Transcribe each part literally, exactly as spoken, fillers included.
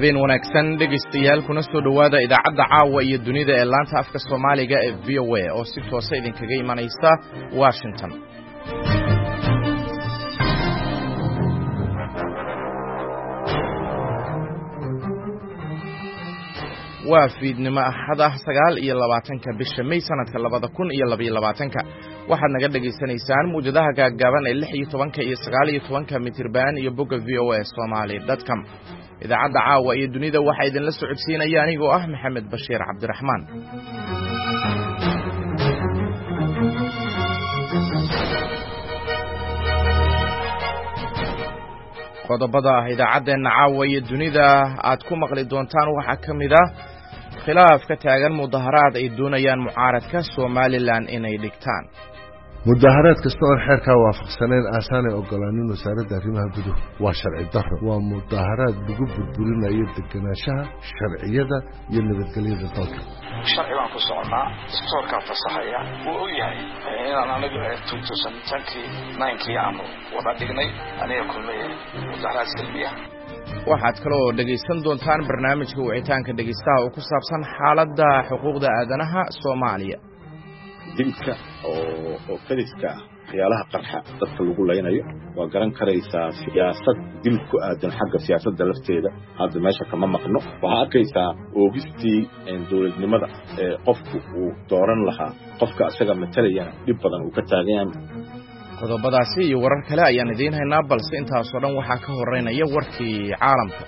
habeen wanaagsan dhegeystayaal kuna soo dhawaada idaacadda caawa iyo dunida ee laanta afka Soomaaliga ee V O A oo si toos ah idinkaga imanaysa Washington. waa fiidnimo axada sagaal iyo labaatanka bisha May sanadka labada kun iyo laba iyo labaatanka waxaad naga dhageysanaysaan muujadaha gaagaaban ee lix iyo tobanka iyo sagaal iyo tobanka mitirban iyo bogga v o a somali dot com. idaacadda caawa iyo dunida waxa idin la socodsiinaya anigoo ah Maxamed Bashiir Cabdiraxmaan. qodobada idaacaddeena caawa iyo dunida aad ku maqli doontaan waxaa ka mid ah khilaaf ka taagan mudaharaad ay doonayaan mucaaradka Somaliland inay dhigtaan. mudaharaad kasta oo xeerka waafaqsaneen aasaanay ogolaanin wasaaradda arrimaha gudaha waa sharci darro waa mudaharaad lagu burburinayo deganaanshaha sharciyada iyo nabadgelyada dalka. sharci baan ku soconaa stoorka fasaxaya wuu u yahay inaan anagu tuutusantankii nine-kii aanu wada dhignay aniga kulmay mudaharaad salmiya. waxaad kaloo dhegaysan doontaan barnaamijka wicitaanka dhegaystaha oo ku saabsan xaaladda xuquuqda aadanaha Soomaaliya. dilka oo oo kaliska waxyaalaha qarxa dadka lagu leynayo waa garan karaysaa siyaasad dil ku aadan xagga siyaasadda lafteeda hadda meesha kama maqno waxaa arkaysaa oogistii dowladnimada ee qofku uu dooran lahaa qofka asaga matalayana dhib badan uu ka taagan yahay. qodobadaasi iyo warar kale ayaan idiin haynaa balse intaasoo dhan waxaa ka horeynaya warkii caalamka.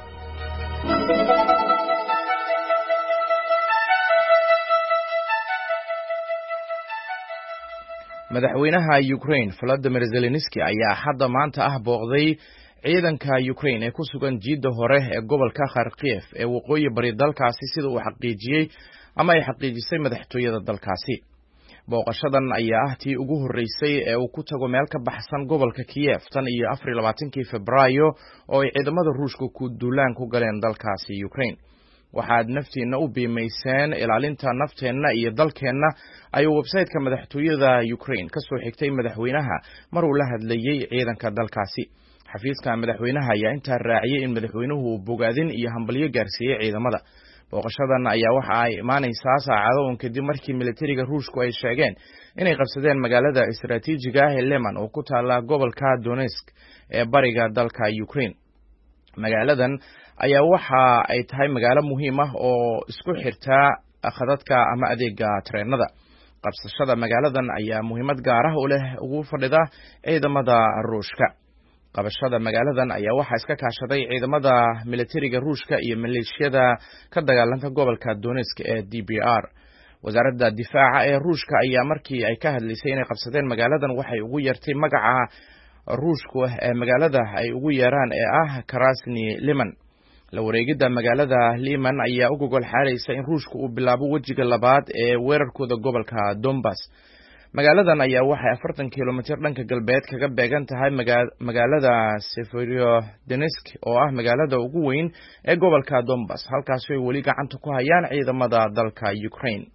madaxweynaha Ukraine Volodymyr Zelensky ayaa hadda maanta ah booqday ciidanka Ukraine ee ku sugan jiidda hore ee gobolka Kharkiv ee waqooyi bari dalkaasi sida uu xaqiijiyay ama ay xaqiijisay madaxtooyada dalkaasi. booqashadan ayaa ah tii ugu horeysay ee uu ku tago meel ka baxsan gobolka Kiev tan iyo afar iyo labaatankii Febraayo oo ay ciidamada Ruushka ku duulaan ku galeen dalkaasi Ukraine. waxaad naftiina u biimayseen ilaalinta nafteenna iyo dalkeenna ayuu website-ka madaxtooyada Ukraine ka soo xigtay madaxweynaha mar uu la hadlayay ciidanka dalkaasi. xafiiska madaxweynaha ayaa intaa raaciyay in madaxweynuhu bogaadin iyo hambalyo gaarsiiyay ciidamada. booqashadan ayaa waxa ay imaanaysaa saacado uun kadib markii militariga Ruushku ay sheegeen inay qabsadeen magaalada istiraatiijiga ah ee Leman oo ku taala gobolka Donetsk ee bariga dalka Ukraine. magaaladan ayaa waxa ay tahay magaalo muhiim ah oo isku xirta khadadka ama adeega tareenada. qabsashada magaaladan ayaa muhiimad gaar ah u leh ugu fadhida ciidamada Ruushka. qabashada magaaladan ayaa waxa iska kaashaday ciidamada militariga Ruushka iyo maleeshiyada ka dagaalanta gobolka Donetsk ee D B R. wasaaradda difaaca ee Ruushka ayaa markii ay ka hadlaysay inay qabsadeen magaaladan waxay ugu yeertay magaca Ruushku ee magaalada ay ugu yeeraan ee ah Krasny Liman. la wareegida magaalada Liman ayaa ugu gol xaaraysa in Ruushku uu bilaabo wajiga labaad ee weerarkooda gobolka Donbas. magaaladan ayaa waxay afartan kiiloomitir dhanka galbeed kaga beegan tahay magaalada Severodonetsk oo ah magaalada ugu weyn ee gobolka Donbas halkaas oo wali gacanta ku hayaan ciidamada dalka Ukraine.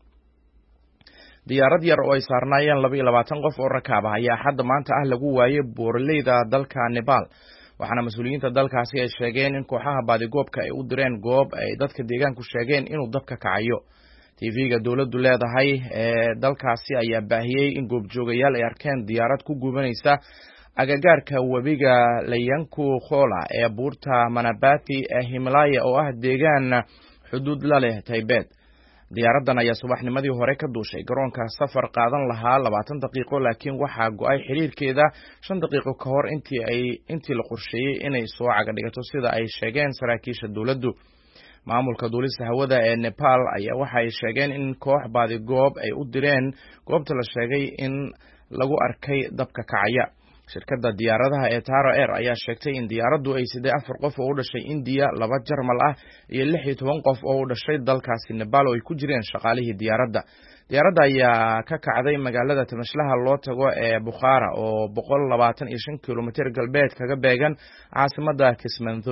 diyaarad yar oo ay saarnaayeen laba iyo labaatan qof oo rakaab ah ayaa hadda maanta ah lagu waayay buuraleyda dalka Nepal. waxaana mas'uuliyiinta dalkaasi ay sheegeen in kooxaha baadigoobka ay u direen goob ay dadka deegaanku sheegeen inuu dabka kacayo. T V-ga dawladdu leedahay ee dalkaasi ayaa baahiyay in goobjoogayaal ay arkeen diyaarad ku gubanaysa agagaarka webiga Layanku Khola ee buurta Manabati ee Himalaya oo ah deegaan xuduud la leh Tibet. diyaaraddan ayaa subaxnimadii hore ka duushay garoonka safar qaadan lahaa labaatan daqiiqo laakiin waxaa go'ay xiriirkeeda shan daqiiqo ka hor intii ay intii la qorsheeyay inay soo caga dhigato sida ay sheegeen saraakiisha dawladdu. maamulka duulista hawada ee Nepal ayaa waxa ay sheegeen in koox baadigoob ay u direen goobta la sheegay in lagu arkay dabka kacaya. shirkadda diyaaradaha ee Taro Air ayaa sheegtay in diyaaraddu ay sidee afar qof oo u dhashay India, laba Jarmal ah iyo lix iyo toban qof oo u dhashay dalkaasi Nepal oo ay ku jireen shaqaalihii diyaaradda. diyaaradda ayaa ka kacday magaalada tamashlaha loo tago ee Bukhara oo boqol labaatan iyo shan kiiloomitir galbeed kaga beegan caasimadda Kathmandu.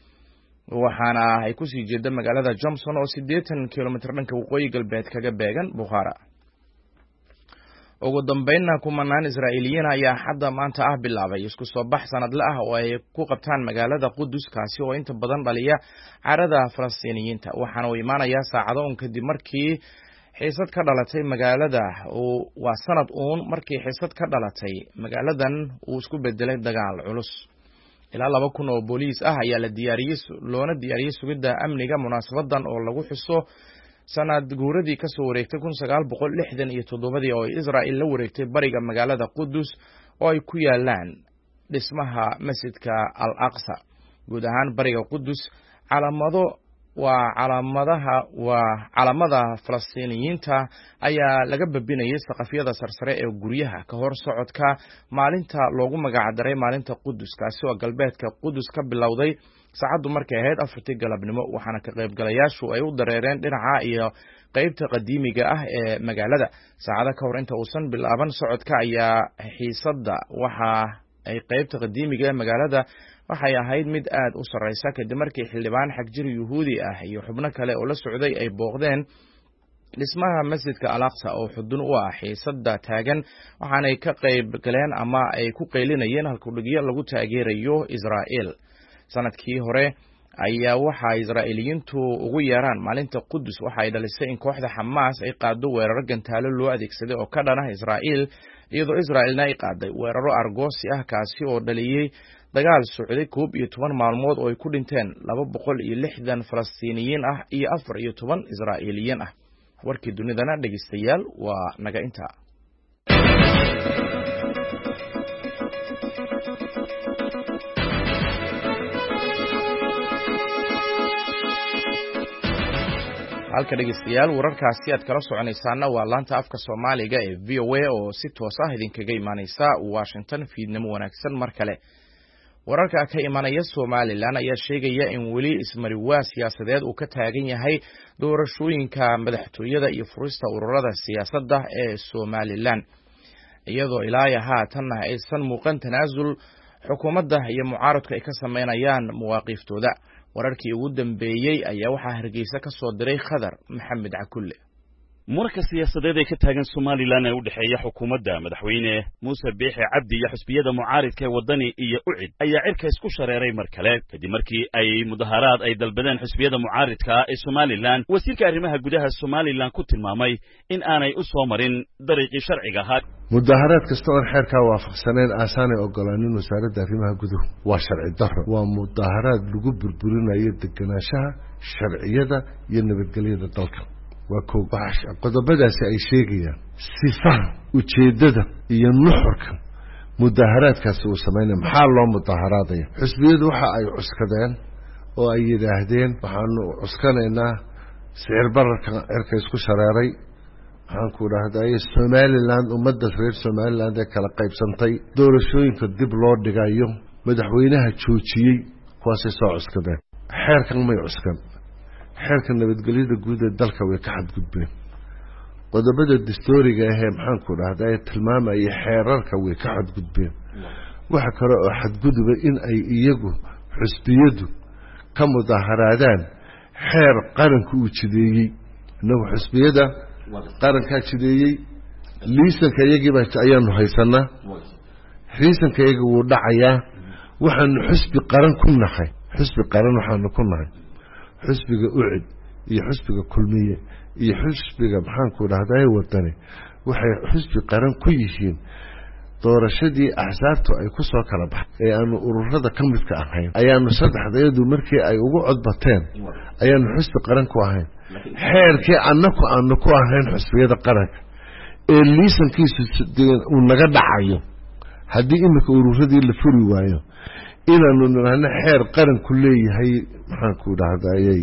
waxaana ay ku sii jeeda magaalada Johnson oo siddeetan kiiloomitir dhanka waqooyi galbeed kaga beegan Bukhara. ugu dambeynna kumanaan Israa'iiliyiin ayaa hadda maanta ah bilaabay isku soo bax sanadle ah oo ay ku qabtaan magaalada Qudus kaasi oo inta badan dhaliya carada Falastiiniyiinta waxaana uu imaanayaa saacado un kadib markii xiisad ka dhalatay magaalada oo waa sanad uun markii xiisad ka dhalatay magaaladan uu isku bedelay dagaal culus ilaa laba kun oo booliis ah ayaa la diyaariyay loona diyaariyay sugidda amniga munaasabadan oo lagu xuso sanad guuradii ka soo wareegtay kun sagaal boqol lixdan iyo toddoba oo Israa'iil la wareegtay bariga magaalada Qudus oo ay ku yaalaan dhismaha masjidka Al-Aqsa guud ahaan bariga Qudus calaamado waa calaamadaha waa calaamada Falastiiniyiinta ayaa laga babinayay saqafyada sarsare ee guryaha ka hor socodka maalinta loogu magac daray maalinta Qudus kaasi oo galbeedka Qudus ka bilowday saacadu markay ahayd afartii galabnimo waxaana ka qaybgalayaashu ay u dareereen dhinaca iyo qaybta qadiimiga ah ee magaalada saacada ka hor inta uusan bilaaban socodka ayaa xiisadda waxa ay qaybta qadiimiga ee magaalada waxay ahayd mid aad u sareysa kadib markii xildhibaan xagjir yuhuudi ah iyo xubno kale oo la socday ay booqdeen dhismaha masjidka Al-Aqsa oo xudun u ah xiisadda taagan waxaanay ka qayb galeen ama ay ku qeylinayeen halkudhigyo lagu taageerayo Israa'iil sanadkii hore ayaa waxa Israa'iiliyiintu ugu yeeraan maalinta Qudus waxa ay dhalisay in kooxda Xamaas ay qaado weerar gantaalo loo adeegsaday oo ka dhan ah Israa'iil iyadoo Israa'iilna ay qaaday weeraro argoosi ah kaasi oo dhaliyay dagaal socday koob iyo toban maalmood oo ay ku dhinteen laba boqol iyo lixdan Falastiiniyiin ah iyo afar iyo toban Israa'iiliyiin ah warkii dunidana dhageystayaal waa naga inta halka dhageystayaal wararkaasi aad kala soconaysaana waa laanta afka Soomaaliga ee V O A oo si toos ah idinkaga imaanaysa Washington fiidnimo wanaagsan mar kale wararka ka imanaya Somaliland ayaa sheegaya in wali ismariwaa siyaasadeed uu ka taagan yahay doorashooyinka madaxtooyada iyo furista ururada siyaasadda ee Somaliland iyadoo ilaa haatan aysan muuqan tanaasul xukuumadda iyo mucaaradka ay ka sameynayaan muwaaqiftooda wararkii ugu dambeeyay ayaa waxa Hargeysa ka soo diray Khadar Maxamed Cakulle marka siyaasadeed ay ka taagan Somaliland ee u dhaxeeya xukuumadda madaxweyne Muuse Biixi Cabdi iyo xisbiyada mucaaradka ee wadani iyo U C I D ayaa cirka isku shareeray mar kale kadib markii ay mudaharaad ay dalbadeen xisbiyada mucaaradka ee Somaliland wasiirka arrimaha gudaha Somaliland ku tilmaamay in aanay u soo marin dariiqii sharciga ahaa mudaharaad kasta oo xeerka waafaqsaneen aasaanay ogolaanin wasaaradda arrimaha gudaha waa sharci darro waa mudaharaad lagu burburinayo deganaanshaha sharciyada iyo nabadgelyada dalka waa koobash qodobadaasi ay sheegayaan sifaha ujeedada iyo nuxurka mudaharaadkaasi uu sameeyay maxaa loo mudaharaadaya xisbiyadu waxa ay cuskadeen oo ay yiraahdeen waxaanu cuskanaynaa sicir bararka cirka isku shareeray waxaan ku raahday Somaliland ummadda reer Somaliland ee kala qaybsantay doorashooyinka dib loo dhigayo madaxweynaha joojiyay kuwaasay soo cuskadeen xeerkan may cuskan xeerka nabadgelyada guud ee dalka way ka xadgudbeen qodobada dastuuriga ah ee maxaan ku raahday tilmaamaya xeerarka way ka xadgudbeen waxa kale oo xadgudub in ay iyagu xisbiyadu ka mudaharaadaan xeer qaranku uu jideeyay inagu xisbiyada qaranka jideeyay liisanka iyagiiba ayaanu haysanaa liisanka iyagu wuu dhacayaa waxaanu xisbi qaran ku nahay xisbi qaran waxaanu ku nahay xisbiga U C I D iyo xisbiga kulmiye iyo xisbiga maxaan ku raahday wadani waxay xisbi qaran ku yihiin doorashadii axsaabtu ay ku soo kala baxay ee aanu ururada ka midka ahayn ayaanu saddexdeedu markii ay ugu codbateen ayaanu xisbi qaran ku ahayn xeerkii annaku aanu ku ahayn xisbiyada qaranka ee liisankiisu uu naga dhacayo haddii imika ururadii la furi waayo inaanu nirahno xeer qaran ku leeyahay maxaan ku dhahdayay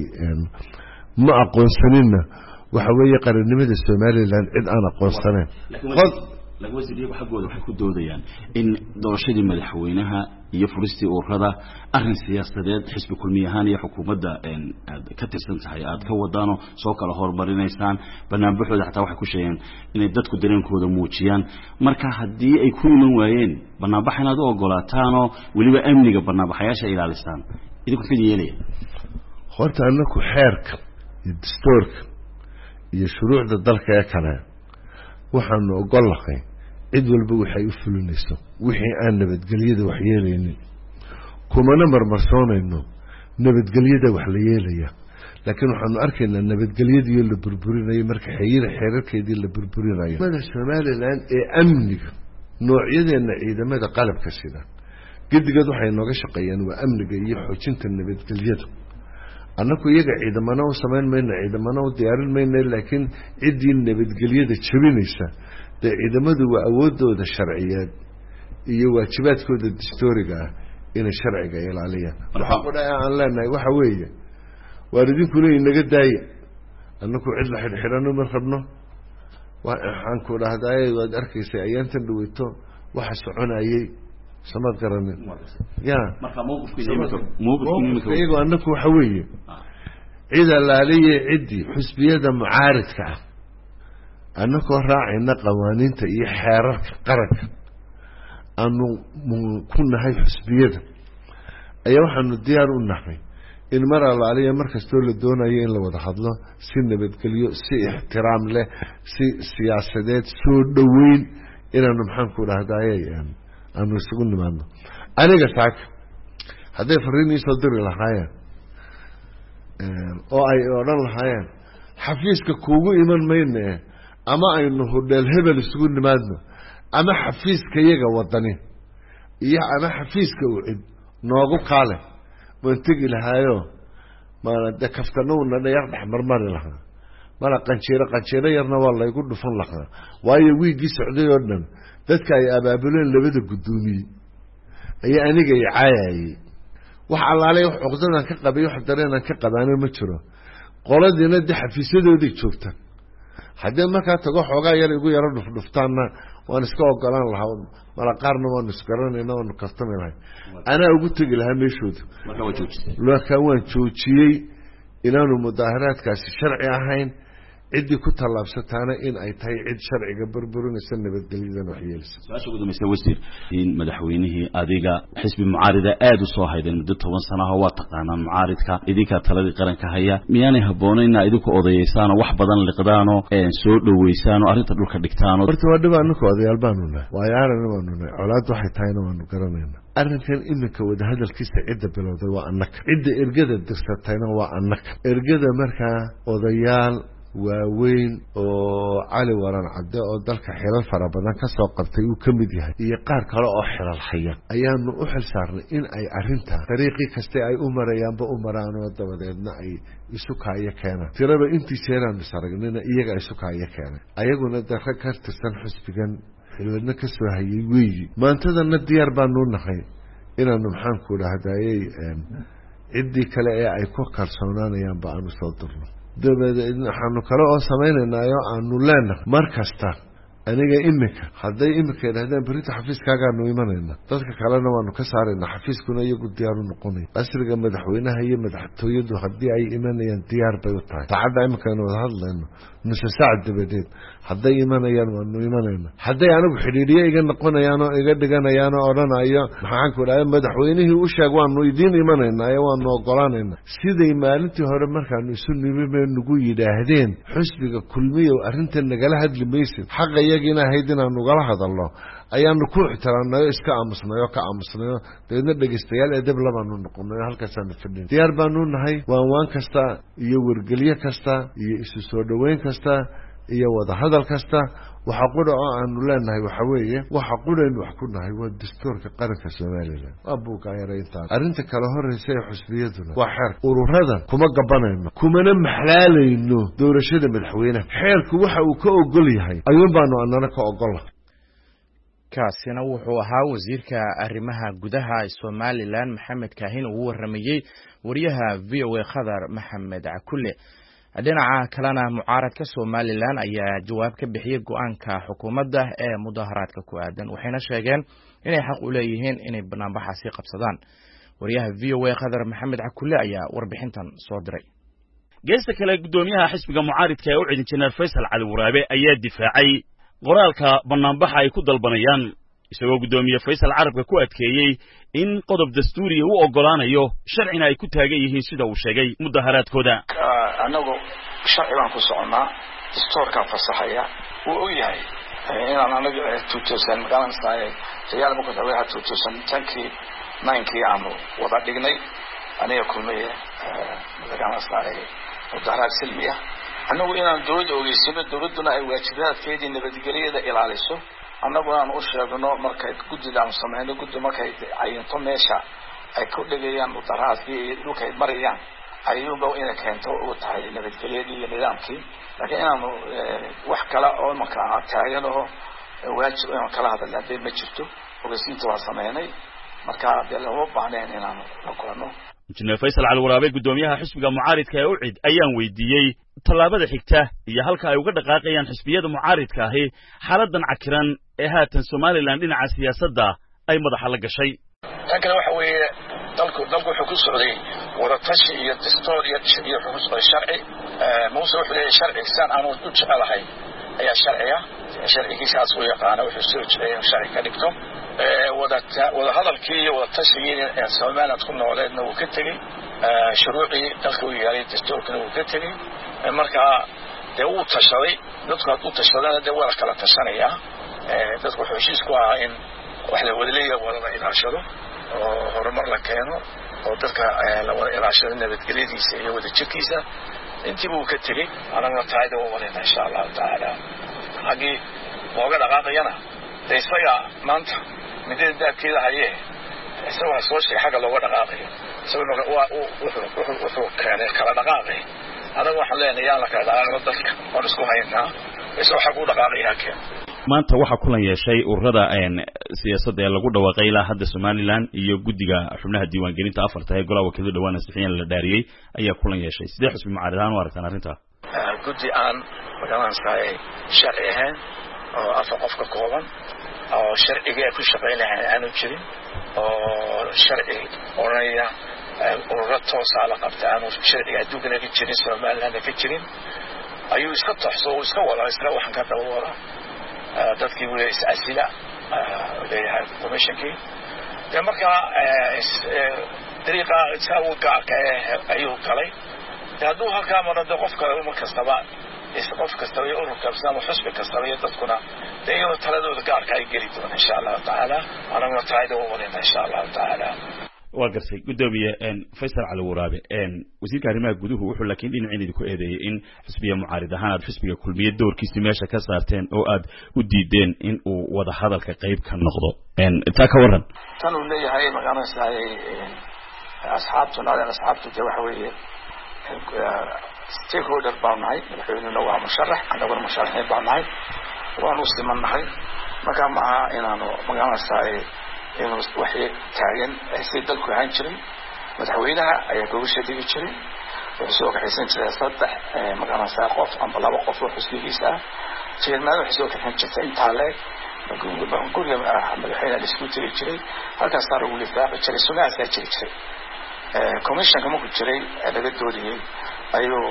ma aqoonsanina waxa weeye qarannimada Somaliland cid aan aqoonsaneyn lagu wasiiriyay xaqooda waxay ku doodayaan in doorashadii madaxweynaha iyo furistii ururada arrin siyaasadeed xisbi kulmiyahan iyo xukuumadda aad ka tirsan tahay aad ka wadaano soo kala hormarinaysaan barnaamijyada xataa waxay ku sheegeen inay dadku dareenkooda muujiyaan marka haddii ay ku iman waayeen barnaamij inaad u ogolaataan oo waliba amniga barnaamijyaasha ilaalisaan idinku fidin yeelaya horta annaku xeerka iyo dastuurka iyo shuruucda dalka ee kale waxaanu ogol lahay cid walba waxay u fulinayso wixii aan nabadgelyada wax yeelaynin kumana marmarsoonayno nabadgelyada wax la yeelaya laakiin waxaanu arkaynaa nabadgelyadii la burburinayo marka xiriir xeerarkeedii la burburinayo mada Somaliland ee amniga noocyadeenna ciidamada qalabka sida gidigad waxay nooga shaqeeyaan waa amniga iyo xoojinta nabadgelyada annagu iyaga ciidamada oo sameyn mayna ciidamada oo diyaarin mayna laakiin cidii nabadgelyada jabinaysa de ciidamadu waa awoodooda sharciyeed iyo waajibaadkooda dastuuriga ah in sharciga ilaaliyaan waxa ku dhaca aan leenahay waxa weeye waaridinku inaga daaya annagu cid la xidhxidhano ma rabno waxaan ku dhahday waad arkaysay ayaantan dhaweyto waxa soconayay samad garanin ya marka mowqifkiisa mowqifkiisa annagu waxa weeye cida laaliye cidi xusbiyada mucaaridka ah annagu raacayna qawaaniinta iyo xeerarka qaranka aanu ku nahay xusbiyada ayaa waxaanu diyaar u nahay in mar allaaliya markastoo la doonayo in la wada hadlo si nabadgelyo si ixtiraam leh si siyaasadeed soo dhaweyn inaanu maxaan ku dhahdaayay aanu isugu nimaadno aniga saak hadday fariin soo diri lahaayeen oo ay odhan lahaayeen xafiiska kuugu iman mayne ama aynu hudheel hebel isugu nimaadno ama xafiiska iyaga wadani iyo ama xafiiska u cid noogu qaale waan tegi lahaayo maana de kaftanowna dhayar dhex marmari lahaa mala qanjeero qanjeero yarna waa laygu dhufan lahaa waayo wiigii socday oo dhan dadka ay abaabuleen labada gudoomiye ayaa aniga ay caayay wax allaalay wax uqdadan ka qabay wax dareenan ka qabaanay ma jiro qoladina de xafiisadoodii joogta haddii markaa tago xoogaa yar igu yaro dhufdhuftaanna waan iska ogolaan lahaa mala qaarna waanu isgaranayna waanu kastami lahay anaa ugu tegi lahaa meeshooda marka waan joojiyey inaanu mudaaharaadkaasi sharci ahayn ciddii ku tallaabsataana in ay tahay cid sharciga burburinaysa nabadgelyadan wax yeelaysa su-aasha ugu dambaysa wasiir in madaxweynihii adiga xisbi mucaarida aad u soo haydeen muddo toban sano ah waa taqaanaan mucaaridka idinkaa taladii qaranka haya miyaanay habboonayn idinku odayaysaanoo wax badan liqdaanoo soo dhawaysaanoo arrinta dhulka dhigtaanoo horta waa dhib annaku odayaal baanu nahay waayo aragna waanu nahay colaad waxay tahayna waanu garanayna arrinkan iminka wadahadalkiisa cidda bilowday waa annaka cidda ergada dirsatayna waa annaka ergada markaa odayaal waaweyn oo cali waran cadde oo dalka xilal fara badan ka soo qabtay uu ka mid yahay iyo qaar kale oo xilal haya ayaanu u xil saarnay in ay arrinta dariiqii kaste ay u marayaanba u maraan oo dabadeedna ay isu kaayo keenaan tiraba intii jeeraanu saragnina iyaga isu kaayo keenay ayaguna de rag ka tirsan xusbigan xilwadna ka soo hayay weeyi maantadana diyaar baanu nahay inaanu maxaan ku dhahdaayey ciddii kale ee ay ku kalsoonaanayaanba aanu soo dirno dabadeed waxaanu kale oo samaynaynaayo aanu leenahay mar kasta aniga iminka hadday iminka yidhahdeen berita xafiiskaagaanu imanayna dadka kalena waanu ka saaraynaa xafiiskuna iyagu diyaaru noqonaya asriga madaxweynaha iyo madaxtooyadu haddii ay imanayaan diyaar bay u tahay saacadda iminkaanu wada hadlayno nuse saac dabadeed hadday imanayaan waanu imanayna hadday anigu xidhiidhiye iga noqonayaan oo iga dhiganayaan oo odhanayo maxaan ku dhahay madaxweynihii u sheeg waanu idiin imanaynaa ee waanu ogolaanaynaa siday maalintii hore markaanu isu nimime nagu yidhaahdeen xusbiga kulmiyow arrintan nagala hadli maysid xaqa iyagiina ahayd inaanu ugala hadalno ayaanu ku ixtiraamnayo iska aamusnayo ka aamusnayo dabeedna dhegaystayaal edeb labaanu noqonayo halkaasaanu fadhin diyaar baanu nahay waan waan kasta iyo wargelyo kasta iyo isu soo dhoweyn kasta iyo wada hadal kasta waxa qura oo aanu leenahay waxa weeye waxa quraynu wax ku nahay waa dastuurka qaranka Soomaaliland waa buuqa yareynta arrinta kala horeysa ee xusbiyaduna waa xeer ururada kuma gabanayno kumana maxlaalayno doorashada madaxweynaha xeerku waxa uu ka ogol yahay ayuun baanu annana ka ogolahay kaasina wuxuu ahaa wasiirka arrimaha gudaha Soomaaliland Maxamed Kaahin uu waramayay wariyaha V O A Khadar Maxamed Cakulle dhinaca kalena mucaaradka Soomaaliland ayaa jawaab ka bixiyay go'aanka xukuumadda ee mudaharaadka ku aadan waxayna sheegeen inay xaq u leeyihiin inay barnaamijkaasi qabsadaan wariyaha V O A Khadar Maxamed Cakulle ayaa warbixintan soo diray geesta kale gudoomiyaha xisbiga mucaaradka ee u cidin Injineer Faysal Cali Waraabe ayaa difaacay qoraalka barnaamijka ay ku dalbanayaan isagoo gudoomiye Faysal Carabka ku adkeeyay in qodob dastuuri uu ogolaanayo sharcina ay ku taagan yihiin sida uu sheegay mudaharaadkooda anagu sharci baan ku soconaa dastuurka fasaxaya uu u yahay inaan anaga tuutosan magaranayay riyaal ma ku tahay tuutosan tankii ninkii aanu wada dhignay aniga kulmay magaranayay mudaharaad silmiya anagu inaan dawladda ogeysino dawladduna ay waajibaadkeedii nabadgelyada ilaaliso anagu aan u sheegno markay guddidan sameeyno guddi markay ayinto meesha ay ku dhigayaan mudaharaadkii dhulkay marayaan ayuuba inay keento oo tahay nabadgelyadii iyo nidaamkii laakiin inaanu wax kala oo marka taagan oo waajib inaan kala hadalnay ma jirto ogeysiinta waa sameeynay marka dee lama baahneen inaan la kulano injineer Faysal Cali Waraabe gudoomiyaha xisbiga mucaaridka ee U C I D ayaan weydiiyey talaabada xigta iyo halka ay uga dhaqaaqayaan xisbiyada mucaaridka ahi xaaladan cakiran ee haatan Soomaaliland dhinaca siyaasadda ay madaxa la gashay tan kale waxa weeye dalku dalku wuxuu ku socday wada tashi iyo dastuur iyo iyo xuquuq sharci muusa wuxuu leeyahay sharci san aan u jecelahay ayaa sharciya sharcigiisaas uu yaqaan wuxuu soo jeeday sharci ka dhigto wada wada hadalkii iyo wada tashigii ee Soomaaliland ku nooleedna uu ka tagay shuruucii dalku uu yahay dastuurkana uu ka tagay marka dee uu tashaday dadku hadduu tashadana dee waa kala tashanaya dadku wuxuu heshiis ku ahaa in wax la wada leeyahay wada ilaashado oo horumar la keeno oo dadka la wada ilaashado nabadgelyadiisa iyo wada jirkiisa intii buu ka tagay anaguna taayda oo wada insha Allah taala hagi looga dhaqaaqayana isaga maanta midda daadkeeda hayee isagoo soo sheegay xaga looga dhaqaaqayo isagoo waa wuxuu wuxuu keenay kala dhaqaaqay anagu waxaan leenahay yaa la kala dhaqaaqo dadka oo isku haynaa isagoo xag u dhaqaaqaya keen maanta waxa kulan yeeshay ururada een siyaasadda ee lagu dhawaaqay ilaa hadda Soomaaliland iyo guddiga xubnaha diiwaangelinta afarta ee golaha wakiilada dhawaan saxiixan la dhaariyay ayaa kulan yeeshay sidee xisbi mucaaradaan u arkaan arrinta guddi aan magaranayay sharci ahaan oo afar qof ka kooban oo sharciga ku shaqeynaya aanu jirin oo sharci oranaya ururada toos ah la qabta aanu sharciga adduunka ka jirin Soomaaliland ka jirin ayuu iska taxsoo iska wala iska waxan ka dawara dadkii wuu is asila leeyahay commissionkii de marka dariiqa isagu gaarka ayuu galay hadduu halkaa marada qof kale uma kastaba is qof kastaba iyo urur kastaba xusbi kastaba iyo dadkuna de iyo taladooda gaarka ay geli doonaan insha Allah taala anaguna taayda u wadayna insha Allah taala waa garsay gudoomiye een Faysal Cali Waraabe een wasiirka arrimaha guduhu wuxuu laakiin dhinaciisa ku eedeeyay in xisbiga mucaarad ahaan aad xisbiga kulmiye doorkiisa meesha ka saarteen oo aad u diideen in uu wada hadalka qayb ka noqdo een taa ka waran tan uu leeyahay magaranayay asxaabtuna asxaabtu waxa weeye stakeholder baanahay madaxweynena waa musharax anaguna musharaxiin baanahay waanu simannahay marka ma inaanu magaranayay inuu waxay taagan si dalku ahaan jiray madaxweynaha ayaa gobasha digi jiray wuxuu soo kaxaysan jiray saddex magaranayay qof ama laba qof oo xisbigiisa ah jeermaan wuxuu soo kaxayn jiray inta leeg guriga madaxweynaha isku tiri jiray halkaas sar uu lifaaqay jiray sunaas ka jiray commissionka ma ku jiray laga doodiyay ayuu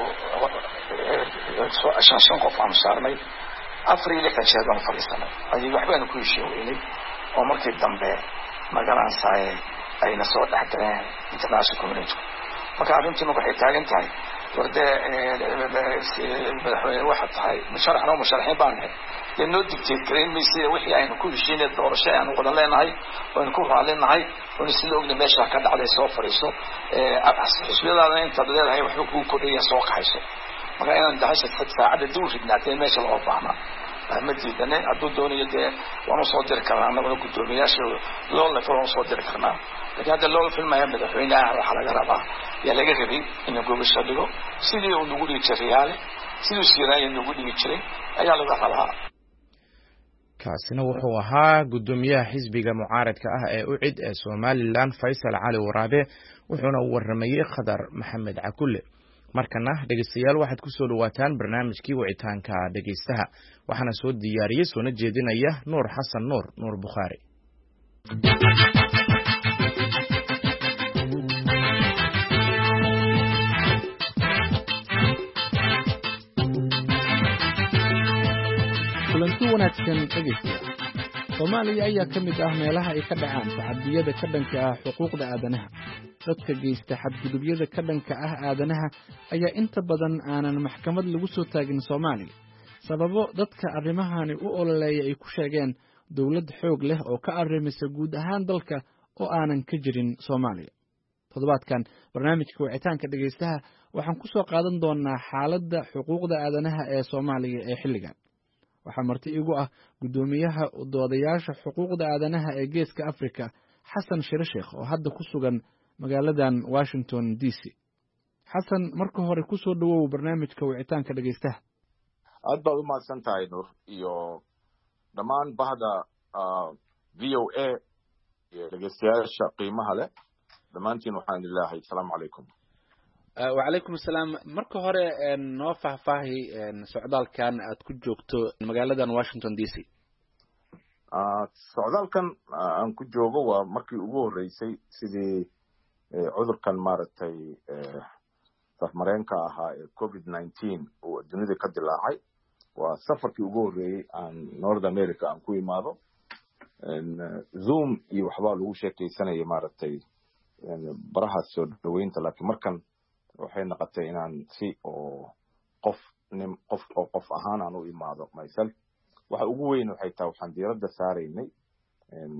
shan shan qof aan saarnay afar iyo lixdan jeer baan fadhiisanay ayuu waxbaan ku heshiiyay oo markii dambe magaranayay ayna soo dhaxgaleen international community marka arrintii waxay taagan tahay warda madaxweyne waxa tahay musharaxna musharaxiin baan nahay inuu digtay kareem meesha wixii aynu ku heshiinay doorasho aynu wada leenahay oo ku raalinahay oo sidoo ogna meesha ka dhacday soo fariiso ee xisbiyada inta leedahay waxba ku kordhiya soo kaxayso marka inaan dahasha saacada dul ridnaatay meesha loo baahnaa ma diidane hadduu doonayo dee waanu soo diri karnaa anaguna guddoomiyaasha loo lefo soo diri karnaa laakiin hadda loo filmaya madaxweynaha waxaa laga rabaa yaa laga rabay inuu gobasha dhigo sidii uu nagu dhigi jiray yaale siduu siiraaya nagu dhigi jiray ayaa laga rabaa kaasina wuxuu ahaa gudoomiyaha xisbiga mucaaradka ah ee U C I D ee Soomaaliland Faysal Cali Waraabe wuxuuna u waramayay Khadar Maxamed Cakulle markana dhageystayaal waxaad ku soo dhawaataan barnaamijkii wicitaanka dhageystaha waxaana soo diyaariyay soo jeedinaya Nuur Xasan Nuur Nuur Bukhari kulanti wanaagsan dhageystayaal Soomaaliya ayaa ka mid ah meelaha ay ka dhacaan tacadiyada ka dhanka ah xuquuqda aadanaha dadka geysta xadgudubyada ka dhanka ah aadanaha ayaa inta badan aanan maxkamad lagu soo taagin Soomaaliya sababo dadka arrimahani u ololeeya ay ku sheegeen dowlad xoog leh oo ka arrimisa guud ahaan dalka oo aanan ka jirin Soomaaliya. Toddobaadkan barnaamijka wicitaanka dhegeystaha waxaan ku soo qaadan doonaa xaaladda xuquuqda aadanaha ee Soomaaliya ee xilligan. waxaa marti igu ah gudoomiyaha doodayaasha xuquuqda aadanaha ee Geeska Afrika Xasan Shire Sheekh oo hadda ku sugan magaaladan Washington D C. Xasan, marka hore ku soo dhawow barnaamijka wicitaanka dhegeystaha. aad baad u mahadsan tahay Nuur iyo dhammaan bahda V O A iyo dhegeystayaasha qiimaha leh dhammaantiin waxaan ilaahay assalaamu calaykum. وعليكم السلام marka hore noo faahfaahi socdaalkan aad ku joogto magaaladan Washington D C. ah socdaalkan aan ku joogo waa markii ugu horeysay sidii cudurkan maaragtay safmareenka ahaa ee covid nineteen oo dunida ka dilaacay waa safarkii ugu horeeyay aan North America aan ku imaado Zoom iyo waxbaa lagu sheekaysanayay maaragtay baraha soo dhaweynta laakiin markan waxay noqotay inaan si oo qof nin qof oo qof ahaan aan u imaado myself waxa ugu weyn waxay tahay waxaan diiradda saaraynay in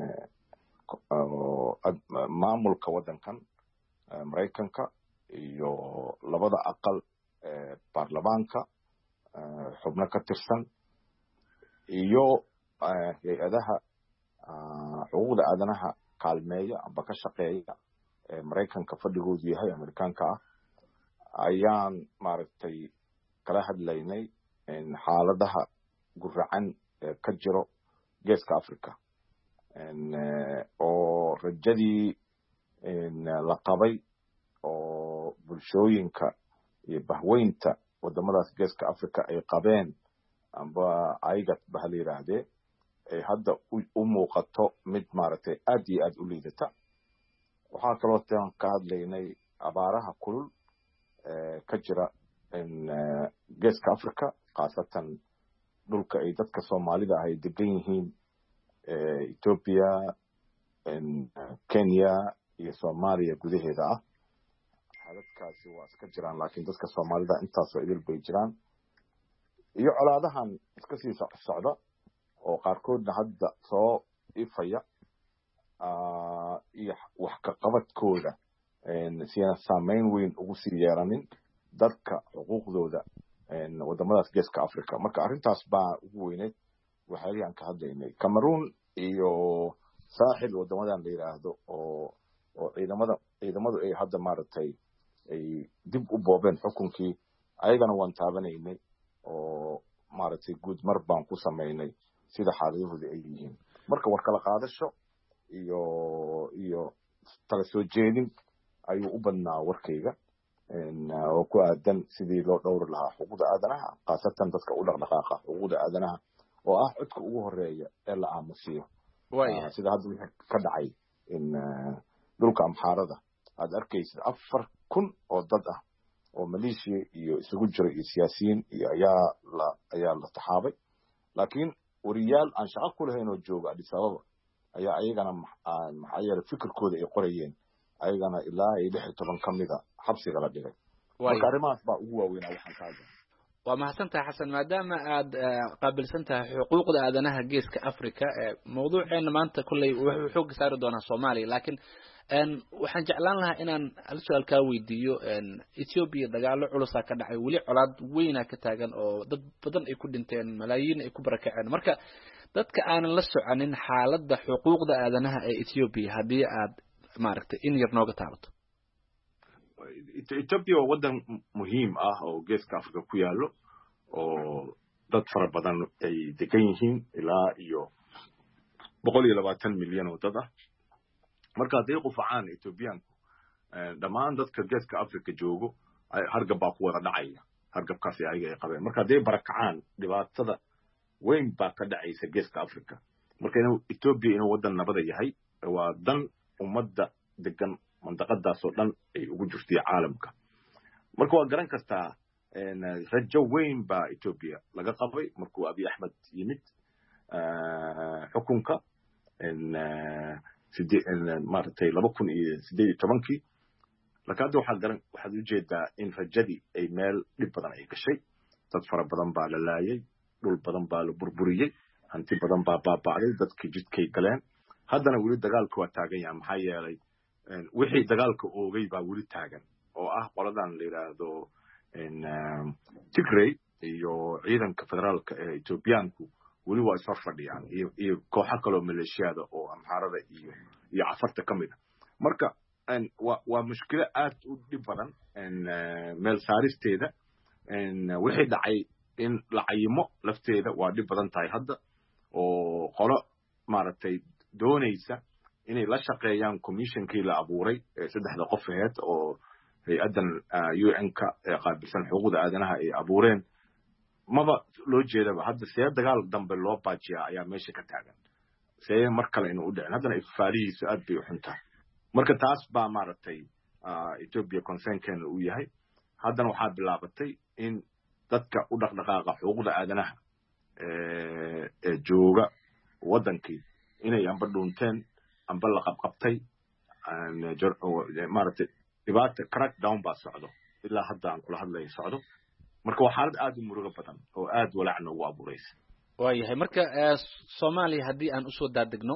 maamulka wadankan Mareykanka iyo labada aqal ee baarlamaanka xubno ka tirsan iyo hay'adaha xuquuqda aadanaha kaalmeeya amba ka shaqeeya Mareykanka fadhigoodu yahay Amerikaanka ah ayaan maaragtay kala hadlaynay in xaaladaha guracan ka jiro Geeska Afrika in oo rajadii in la qabay oo bulshooyinka iyo bahweynta wadamadaas Geeska Afrika ay qabeen amba ayaga bahal yiraahdee ay hadda u muuqato mid maaragtay aad iyo aad u liidata. waxaa kaloo taan ka hadlaynay abaaraha kulul ee ka jira in Geeska Afrika qaasatan dhulka ay dadka Soomaalida ay degan yihiin ee Ethiopia in Kenya iyo Soomaaliya gudaheeda ah xaaladkaasi waa iska jiraan laakiin dadka Soomaalida intaas oo idil bay jiraan iyo colaadahan iska sii socda oo qaarkoodna hadda soo ifaya iyo wax ka qabadkooda si aan saameyn weyn ugu sii yeeranin dadka xuquuqdooda wadamadaas Geeska Afrika. marka arrintaas baa ugu weyneed waxyaalihi aan ka hadlaynay. Cameroon iyo saaxil wadamadan la yiraahdo oo oo ciidamada ciidamadu ay hadda maaragtay ay dib u boobeen xukunkii ayagana waan taabanaynay oo maaragtay guud mar baan ku sameynay sida xaaladooda ay yihiin. marka war kala qaadasho iyo iyo tala soo jeedin ayuu u badnaa warkayga oo ku aadan sidii loo dhowr lahaa xuquuqda aadanaha qaasatan dadka u dhaqdhaqaaqa xuquuqda aadanaha oo ah codka ugu horeeya ee la aamusiyo sida hadda ka dhacay in dhulka Amxaarada aad arkaysid afar kun oo dad ah oo Maleeshiya iyo isugu jira iyo siyaasiyiin iyo ayaa la ayaa la taxaabay laakiin wariyaal aan shaqo ku lahayn oo jooga Addis Ababa ayaa ayagana maxaa yeelay fikirkooda ay qorayeen ayagana ilaa ay lix iyo toban ka mid ah xabsiga la dhigay. marka arrimahaas baa ugu waaweyn waxaan ka hadlay. waa mahadsantahay Xasan maadaama aad qaabilsan tahay xuquuqda aadanaha Geeska Afrika mawduuceena maanta kulley wuxuu xoog saari doonaa Soomaaliya laakiin een waxaan jeclaan lahaa inaan hal su'aal ka weydiiyo een Ethiopia dagaalo culus ka dhacay wali colaad weyn ka taagan oo dad badan ay ku dhinteen malaayiin ay ku barakaceen. marka dadka aan la soconin xaaladda xuquuqda aadanaha ee Ethiopia hadii aad maaragtay in yar nooga taabato. Ethiopia waa wadan muhiim ah oo Geeska Afrika ku yaalo oo dad fara badan ay degan yihiin ilaa iyo boqol iyo labaatan milyan oo dad ah. marka haday qufacaan Ethiopiaanku dhammaan dadka Geeska Afrika joogo hargab baa ku wada dhacaya hargabkaasi ayaga ay qabeen. marka haday barakacaan dhibaatada weyn baa ka dhacaysa Geeska Afrika. marka inuu Ethiopia inuu wadan nabada yahay waa dan ummadda degan mandaqadaas oo dhan ay ugu jirtay caalamka. marka waa garan kartaa in rajo weyn baa Ethiopia laga qabay markuu Abiy Ahmed yimid xukunka in sidii maartay laba kun iyo siddeed iyo tobankii laakiin waxaa garan waxaad u jeedaa in rajadii ay meel dhib badan ay gashay dad fara badan baa la laayay dhul badan baa la burburiyey hanti badan baa baaba'day dadkii jidkay galeen haddana weli dagaalka waa taagan yahay maxaa yeelay wixii dagaalka oogay baa weli taagan oo ah qoladan la yidhaahdo Tigray iyo ciidanka federaalka ee Etoobiyaanku weli waa isfar fadhiyaan iyo iyo kooxo kaloo maleeshiyada oo amxaarada iyo iyo cafarta ka mid ah marka waa waa mushkilo aad u dhib badan meel saaristeeda wixii dhacay in la cayimo lafteeda waa dhib badan tahay hadda oo qolo maaragtay doonaysa inay la shaqeeyaan commissionkii la abuuray saddexda qof aheed oo hay-addan U N-ka ee qaabilsan xuquuqda aadanaha ay abuureen maba loo jeedaba hadda see dagaal dambe loo baajiyaa ayaa meesha ka taagan see mar kale inuu u dhicin haddana ifaalihiisu aad bay u xun tahay marka taas baa maaragtay Ethiopia concernkeena uu yahay haddana waxaa bilaabatay in dadka u dhaqdhaqaaqa xuquuqda aadanaha ee jooga waddankii inay amba dhuunteen amba la qabqabtay maaragtay dhibaata crack down baa socdo ilaa hadda aan kula hadlayo socdo marka waa xaalad aad u murugo badan oo aad walaac noogu abuuraysa waayahay marka Soomaaliya haddii aan usoo daadegno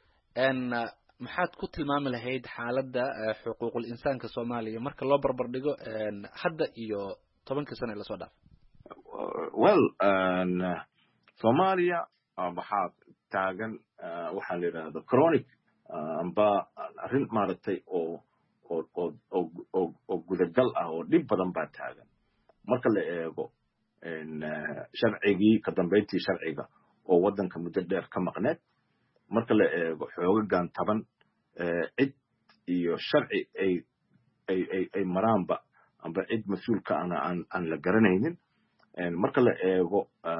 maxaad ku tilmaami lahayd xaaladda xuquuqul insaanka Soomaaliya marka loo barbar dhigo hadda iyo tobankii sano ee lasoo dhaafay well Soomaaliya waxaa taagan waxaa la yidhaahdo chronic amba arrin maaragtay oo oo oo oo oo gudagal ah oo dhib badan baa taagan marka la eego sharcigii ka dambeyntii sharciga oo waddanka muddo dheer ka maqneed marka la eego xoogagan taban cid iyo sharci ay ay ay ay maraanba amba cid mas-uulka ana aan aan la garanaynin marka la eego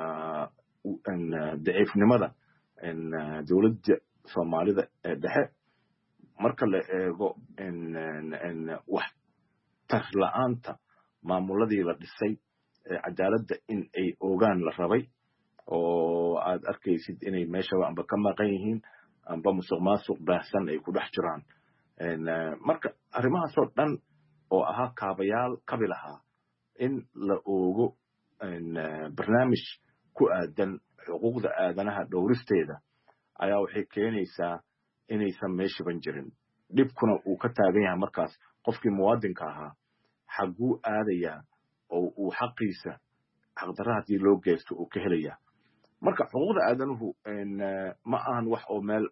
daciifnimada dowladda Soomaalida ee dhexe marka la eego wax tar la'aanta maamuladii la dhisay cadaaladda in ay ogaan la rabay oo aad arkaysid inay meesha amba ka maqan yihiin amba musuq maasuq baahsan ay ku dhex jiraan marka arrimahaasoo dhan oo ahaa kaabayaal kabi lahaa in la oogo barnaamij ku aadan xuquuqda aadanaha dhowristeeda ayaa waxay keenaysaa inaysan meeshaban jirin dhibkuna uu ka taagan yahay markaas qofkii muwaadinka ahaa xagguu aadayaa oo uu xaqiisa xaqdarra haddii loo geysto uu ka helayaa marka xuquuqda aadanuhu ma ahan wax oo meel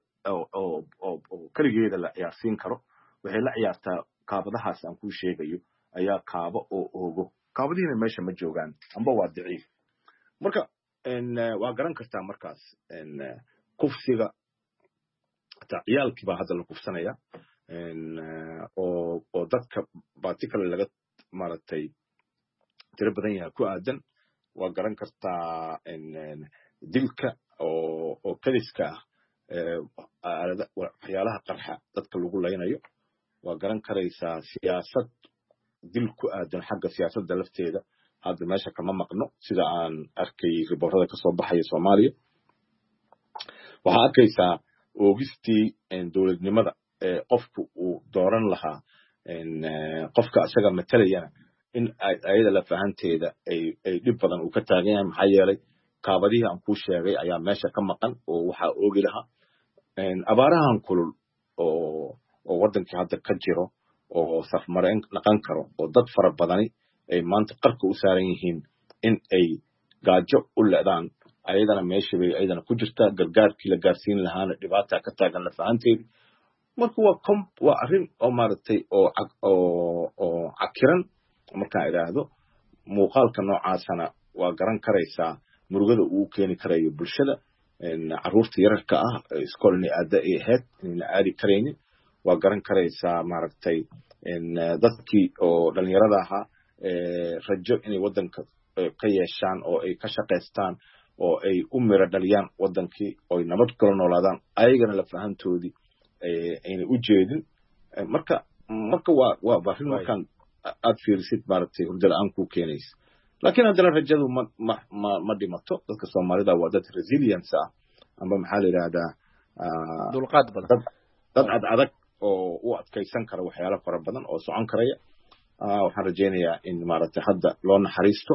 oo keligeeda la ciyaarsiin karo waxay la ciyaartaa kaabadahaas aan kuu sheegayo ayaa kaabo oo oogo kaabadihiina meesha ma joogaan amba waa daciif marka waa garan kartaa markaas kufsiga hataa ciyaalkii baa hadda la kufsanaya oo oo dadka particular laga maaragtay tiro badan yahay ku aadan waa garan kartaa dilka oo oo kaliska ah waxyaalaha qarxa dadka lagu laynayo waa garan karaysaa siyaasad dil ku aadan xagga siyaasadda lafteeda hadda meesha kama maqno sida aan arkay riboorada ka soo baxaya Soomaaliya waxaa arkaysaa oogistii dowladnimada ee qofku uu dooran lahaa qofka asaga matalayana in ayada la fahanteeda ay ay dhib badan uu ka taagan yahay maxaa yeelay kaabadihii aan kuu sheegay ayaa meesha ka maqan oo waxaa oogi lahaa abaarahan kulul oo oo waddankii hadda ka jiro oo safmareen dhaqan karo oo dad fara badani ay maanta qarka u saaran yihiin in ay gaajo u leedaan ayadana meesha bay ayadana ku jirtaa gargaarkii la gaarsiin lahaana dhibaata ka taagan la fahanteedii marka waa kom waa arrin oo maaragtay oo oo oo cakiran markaan idhaahdo muuqaalka noocaasana waa garan karaysaa murugada uu keeni karayo bulshada carruurta yararka ah iskool inay aada ay ahayd inayna aadi karaynin waa garan karaysaa maaragtay dadkii oo dhalinyarada ahaa rajo inay waddanka ka yeeshaan oo ay ka shaqaystaan oo ay u miro dhaliyaan waddankii oo ay nabad kula noolaadaan ayagana la fahantoodii ayna u jeedin marka marka waa waa arrin markaan aad fiirisid maaragtay hurdo la-aan kuu keenaysa laakiin haddana rajadu ma ma ma ma dhimato dadka Soomaalida waa dad resilience ah amba maxaa la yidhaahdaa dulqaad badan dad ad adag oo u adkaysan kara waxyaalo fara badan oo socon karaya waxaan rajaynayaa in maaragtay hadda loo naxariisto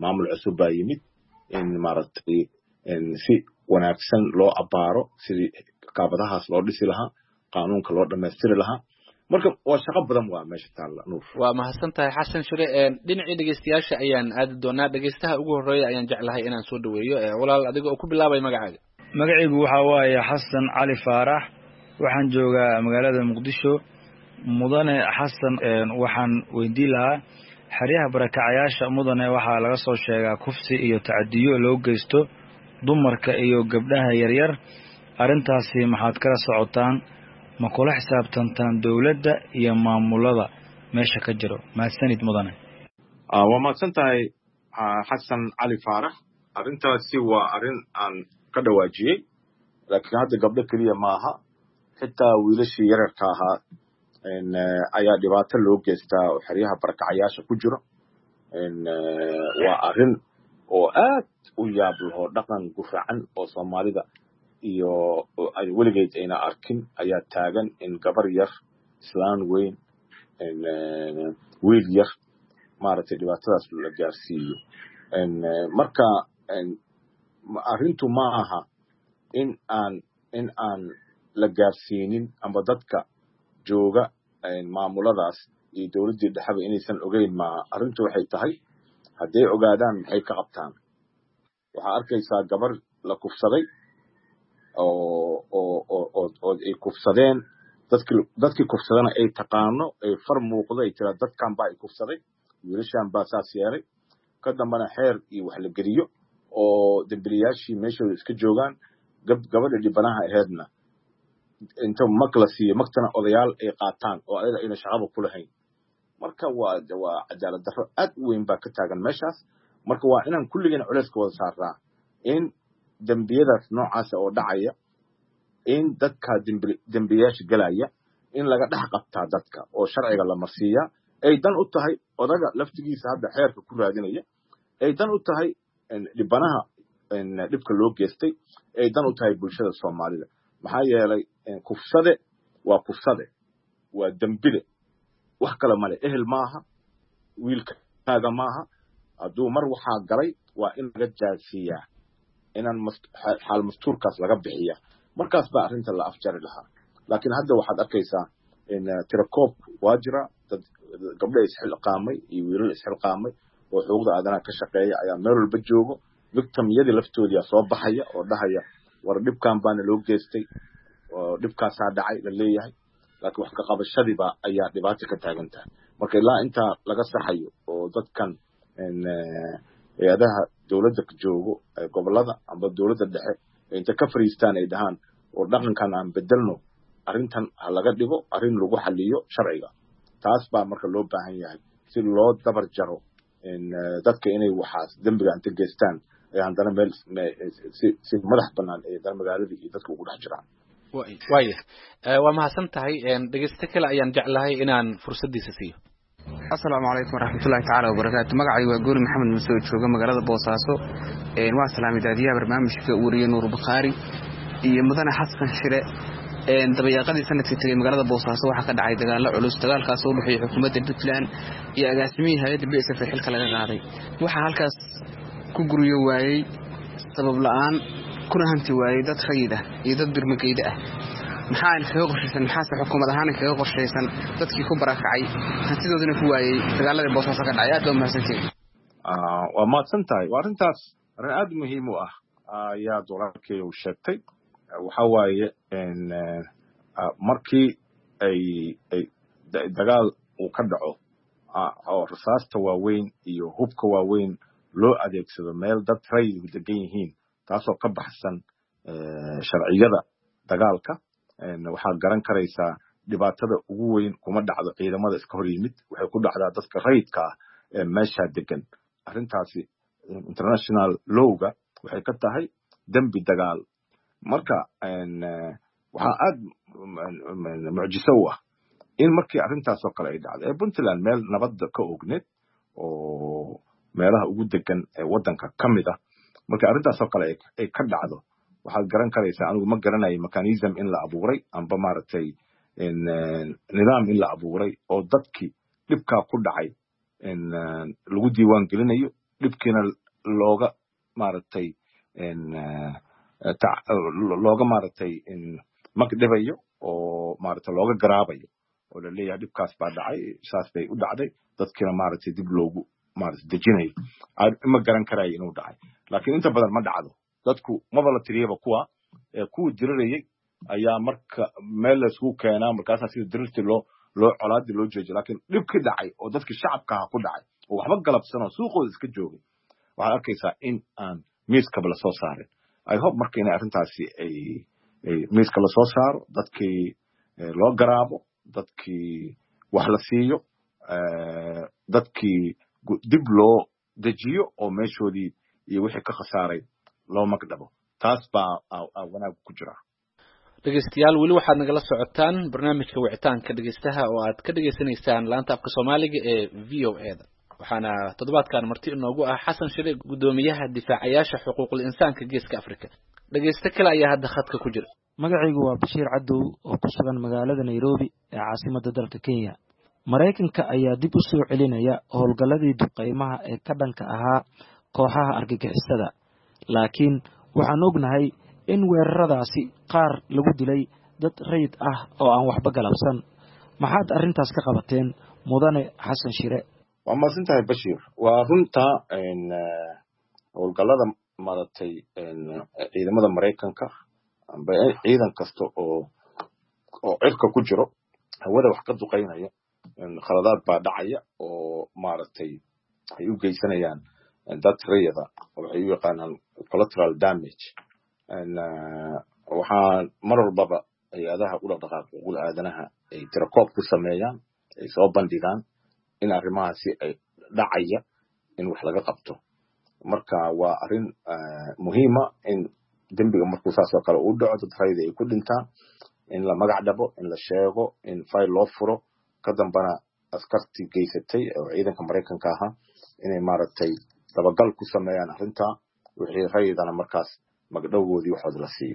maamul cusub baa yimid in maaragtay si wanaagsan loo abaaro sidii kaabadahaas loo dhisi lahaa qaanuunka loo dhammaystiri lahaa marka waa shaqo badan waa meesha taalla nuur waa mahadsan tahay xasan shire dhinacii dhegeystayaasha ayaan aadi doonaa dhegeystaha ugu horreeya ayaan jeclahay inaan soo dhaweeyo walaal adiga oo ku bilaabay magacaaga magacaygu waxaa waaye xasan cali faarax waxaan joogaa magaalada muqdisho mudane xasan waxaan weydiin lahaa xeryaha barakacayaasha mudane waxaa laga soo sheegaa kufsi iyo tacadiyo loo geysto dumarka iyo gabdhaha yaryar arrintaasi maxaad kala socotaan ma kula xisaabtantaan dawladda iyo maamulada meesha ka jiro mahadsanid mudane waa mahadsan tahay xasan cali faarax arrintaasi waa arrin aan ka dhawaajiyey laakiin hadda gabdho keliya maaha xitaa wiilashii yararka ahaa ayaa dhibaato loo geystaa oo xeryaha barakacayaasha ku jiro waa arrin oo aad u yaab laho dhaqan guracan oo soomaalida iyo weligeed ayna arkin ayaa taagan in gabar yar islaan weyn wiil yar maaragtay dhibaatadaas la gaarsiiyo marka arrintu ma aha in aan in aan la gaarsiinin amba dadka jooga maamuladaas iyo dawladdii dhexaba inaysan ogeyn maaha arrintu waxay tahay hadday ogaadaan maxay ka qabtaan waxaa arkaysaa gabar la kufsaday oo oo oo oo ay kufsadeen dadkii dadkii kufsadana ay taqaano ay far muuqdo ay tiraa dadkan baa ay kufsaday wiilashan baa saas yeelay ka dambana xeer iyo wax la geliyo oo dambiliyaashii meeshooda iska joogaan gabadha dhibanaha aheedna inta mag la siiyo magtana odayaal ay qaataan oo ayaga ayna shaqaba ku lahayn marka waa waa cadaalad darro aad u weyn baa ka taagan meeshaas marka waa inaan kulligeen culayska wada saaraa in dembiyadaas noocaasa oo dhacaya in dadka dembiyaasha galaya in laga dhex qabtaa dadka oo sharciga la marsiiyaa ay dan u tahay odaga laftigiisa hadda xeerka ku raadinaya ay dan u tahay dhibanaha dhibka loo geystay ay dan u tahay bulshada soomaalida maxaa yeelay kufsade waa kufsade waa dembile wax kale male ehel maaha wiilkaaga maaha hadduu mar waxaa galay waa in laga jaasiiyaa inaan xaal mastuurkaas laga bixiya markaas baa arrinta la afjari lahaa laakiin hadda waxaad arkaysaa tirakoob waa jira dad gabdho isxilqaamay iyo wiilal isxilqaamay oo xuquuqda aadanaha ka shaqeeya ayaa meel walba joogo victimyadii laftoodiia soo baxaya oo dhahaya war dhibkan baana loo geystay oo dhibkaasaa dhacay la leeyahay laakiin wax ka qabashadiiba ayaa dhibaato ka taagan tahay marka ilaa intaa laga saxayo oo dadkan hay-adaha dawladda joogo gobolada amba dawladda dhexe inta ka fariistaan ay dhahaan oo dhaqankan aan bedelno arrintan ha laga dhigo arrin lagu xaliyo sharciga taas baa marka loo baahan yahay si loo dabar jaro dadka inay waxaas dembiga inta geystaan ay haddana meel si madax bannaan ay haddana magaaladii iyo dadka ugu dhex jiraan waaya waa mahadsan tahay dhegeysto kale ayaan jeclahay inaan fursaddiisa siiyo asalaamu calaykum waraxmatullahi tacaala wabarakaatu magacay waa goori maxamed muse oo jooga magaalada boosaaso waa salaamay daadiyaha barnaamijka wariye nuur bakhaari iyo mudane xasan shire dabayaaqadii sanadkii tegay magaalada boosaaso waxaa ka dhacay dagaallo culus dagaalkaas oo u dhexeeyey xukuumadda puntland iyo agaasimihii hay-adda b s f ee xilka laga qaaday waxaa halkaas ku guryo waayey sabab la-aan kuna hanti waayey dad rayid ah iyo dad birmageyda ah maxaa aan kaga qorshaysan maxaase xukuumad ahaan kaga qorshaysan dadkii ku barakacay hantidoodina ku waayey dagaaladii boosaaso ka dhacay aad baa mahadsantihin waa mahadsan tahay waa arrintaas arrin aad muhiim u ah ayaa walaalkay uu sheegtay waxa waaye markii ay ay dagaal uu ka dhaco oo rasaasta waaweyn iyo hubka waaweyn loo adeegsado meel dad rayid degan yihiin taasoo ka baxsan sharciyada dagaalka waxaad garan karaysaa dhibaatada ugu weyn kuma dhacdo ciidamada iska hor yimid waxay ku dhacdaa dadka rayidka ah ee meeshaa degan arrintaasi international lowga waxay ka tahay dembi dagaal marka waxaa aad mucjiso u ah in markii arrintaasoo kale ay dhacdo ee puntland meel nabadda ka ogneed oo meelaha ugu degan ee waddanka ka mid ah markii arrintaasoo kale ay ka dhacdo waxaad garan karaysaa anigu ma garanayo mechanism in la abuuray amba maaragtay nidaam in la abuuray oo dadkii dhibkaa ku dhacay lagu diiwaan gelinayo dhibkiina looga maaragtay looga maaragtay magdhibayo oo maaragtay looga garaabayo oo la leeyahay dhibkaas baa dhacay saas bay u dhacday dadkiina maaragtay dib loogu maaragtay dejinayo ma garan karayo inuu dhacay laakiin inta badan ma dhacdo dadku maba la tiriyaba kuwa kuwa dirirayay ayaa marka meel la isugu keenaa markaasaa sida dirirtii loo loo colaadii loo jeejiyo laakiin dhibkii dhacay oo dadkii shacabka aha ku dhacay oo waxba galabsanoo suuqooda iska joogay waxaad arkaysaa in aan miiskaba lasoo saarin i hope marka inay arrintaasi ay miiska lasoo saaro dadkii loo garaabo dadkii wax la siiyo dadkii dib loo dejiyo oo meeshoodii iyo wixii ka khasaaray loo magdhabo taas baa wanaag ku jira dhegeystayaal weli waxaad nagala socotaan barnaamijka wicitaanka dhegeystaha oo aad ka dhegeysanaysaan laanta afka soomaaliga ee v o e da waxaana toddobaadkan marti inoogu ah xasan shire guddoomiyaha difaacayaasha xuquuqul insaanka geeska afrika dhegeyste kale ayaa hadda khadka ku jira magacaygu waa bashiir cadow oo ku sugan magaalada nairobi ee caasimadda dalka kenya maraykanka ayaa dib u soo celinaya howlgalladii duqaymaha ee ka dhanka ahaa kooxaha argagixisada laakiin waxaan ognahay in weeraradaasi qaar lagu dilay dad rayid ah oo aan waxba galabsan maxaad arrintaas ka qabateen mudane xasan shire waa mahadsan tahay bashiir waa runta howlgallada maaragtay ciidamada maraykanka amba ciidan kasta oo oo cirka ku jiro hawada wax ka duqaynaya khaladaad baa dhacaya oo maaragtay ay u geysanayaan dad rayida waxay u yaqaanaan collateral damage waxaan mar walbaba hay-adaha u dhaqdhaqaaqa xuquuqda aadanaha ay tirakoob ku sameeyaan ay soo bandhigaan in arrimahaasi ay dhacaya in wax laga qabto marka waa arrin muhiima in dembiga markuu saas oo kale uu dhaco dad rayida ay ku dhintaan in la magac dhabo in la sheego in file loo furo ka dambana askartii geysatay oo ciidanka maraykanka ahaa inay maaragtay dabagal ku sameeyaan arrintaa wixii rayidana markaas magdhowgoodii waxooda la siiyo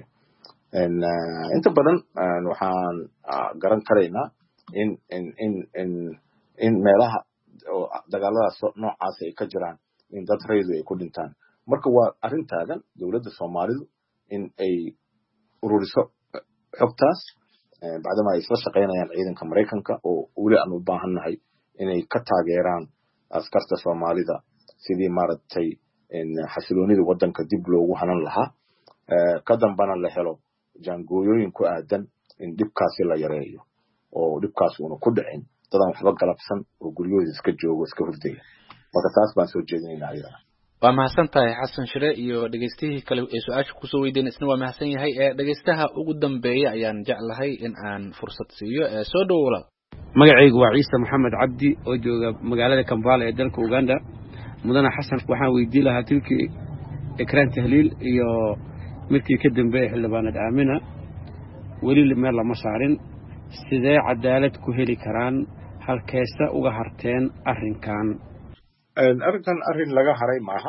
inta badan waxaan garan karaynaa in in in in in meelaha dagaaladaas noocaas ay ka jiraan in dad raydu ay ku dhintaan marka waa arrin taagan dowladda soomaalidu in ay ururiso xogtaas bacdama ay isla shaqaynayaan ciidanka maraykanka oo weli aan u baahannahay inay ka taageeraan askarta soomaalida sidii maaragtay xasiloonida waddanka dib loogu hanan lahaa ka dambana la helo jaangooyooyin ku aadan in dhibkaasi la yareeyo oo dhibkaasi una ku dhicin dadaan waxba galabsan oo guryahooda iska joogo iska hurdaya marka taas baan soo jeedinaynaa ayadana waa mahadsan tahay xasan shire iyo dhegeystihii kale ee su-aasha kusoo weydiina isna waa mahadsan yahay ee dhegeystaha ugu dambeeya ayaan jeclahay in aan fursad siiyo ee soo dhow walaal magacaygu waa ciise maxamed cabdi oo jooga magaalada Kampala ee dalka Uganda mudane xasan waxaan weydiin lahaa tilkii ekraan tahliil iyo midkii ka dambeeyay xildhibaanad aamina weli meel lama saarin sidee cadaalad ku heli karaan halkeesa uga harteen arrinkan arrinkan arrin laga haray maaha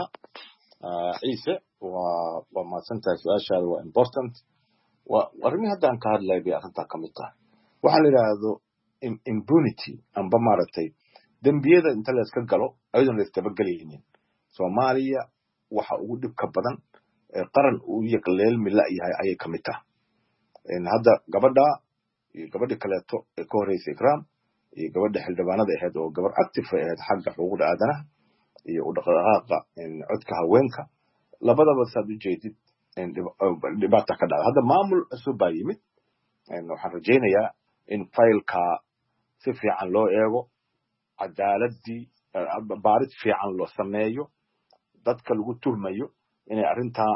ciise waa waa mahadsantahay su-aashaada waa important waa arrimihii haddaan ka hadlay bay arrintaa ka mid tahay waxaa la yidhaahdo impunity amba maaragtay dembiyada inta la iska galo ayadoon la isdabagelaynin soomaaliya waxa ugu dhibka badan qaran uu yaqleelmi la yahay ayay ka mid tahay hadda gabadha iyo gabadhi kaleeto ee ka horreysay ikraam iyo gabadha xildhibaanada ahayd oo gabar active ahayd xagga xuquuqda aadanaha iyo u dhaqdhaqaaqa codka haweenka labadaba saad u jeedid dhibaata ka dhacda hadda maamul cusub baa yimid waxaan rajaynayaa in faylka si fiican loo eego cadaaladii baarid fiican loo sameeyo dadka lagu tuhmayo inay arrintaa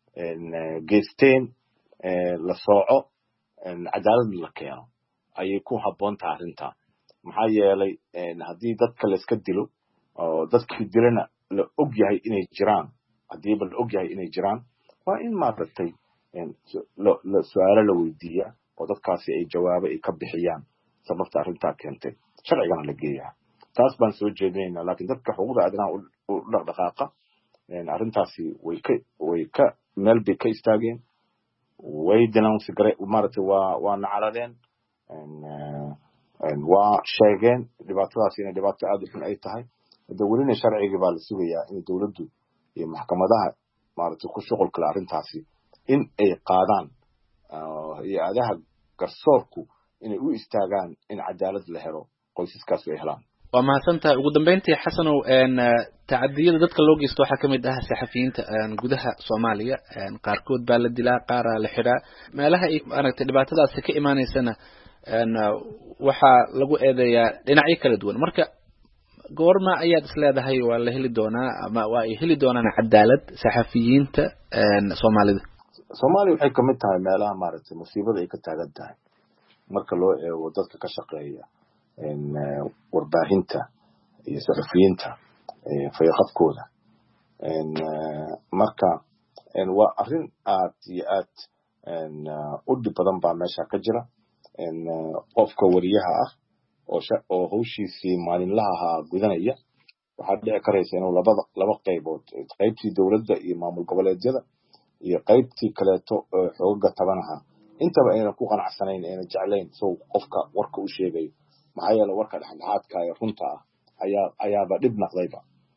geysteen la sooco cadaalad la keeno ayay ku habboon tahay arrintaa maxaa yeelay haddii dadka la iska dilo oo dadkii dilana la og yahay inay jiraan haddiiba la og yahay inay jiraan waa in maaragtay su-aalo la weydiiya oo dadkaasi ay jawaabo ay ka bixiyaan sababta arrintaa keentay sharcigana la geeyaa taas baan soo jeedinaynaa laakiin dadka xuquuqda aadanaha u dhaqdhaqaaqa arrintaasi way ka way ka meel bay ka istaageen way denounce gare maaragtay waa waa nacaladeen waa sheegeen dhibaatadaasi inay dhibaato aad u xun ay tahay hada welina sharcigii baa la sugayaa in dowladdu iyo maxkamadaha maaragtay ku shuqul kale arrintaasi in ay qaadaan hay-adaha garsoorku inay u istaagaan in cadaalad la helo qoysaskaas ay helaan. waa mahadsantahay. ugu dambeyntii xasanow tacadiyada dadka loo geysto waxaa kamid ah saxafiyiinta gudaha Soomaaliya qaarkood baa la dilaa qaaraa la xiraa meelaha ay aragtay dhibaatadaas ka imaanaysana waxaa lagu eedeeyaa dhinacyo kala duwan. marka goorma ayaad isleedahay waa la heli doonaa ama waa ay heli doonaan cadaalad saxafiyiinta Soomaalida? Soomaaliya waxay kamid tahay meelaha maaragtay musiibada ay ka taagan tahay marka loo eego dadka ka shaqeeya warbaahinta iyo saxafiyiinta fayaqabkooda marka waa arrin aad iyo aad u dhib badan baa meesha ka jira. qofka wariyaha ah oo hawshiisii maalinlaha ahaa gudanaya waxaa dhici karaysa inuu labada laba qaybood qaybtii dowladda iyo maamul goboleedyada iyo qaybtii kaleeto xoogaga tabanaha intaba ayna ku qanacsanayn ayna jeclayn soo qofka warka u sheegayo maxaa yeelay warka dhexdhexaadka ee runta ah ayaa ayaaba dhib naqdayba.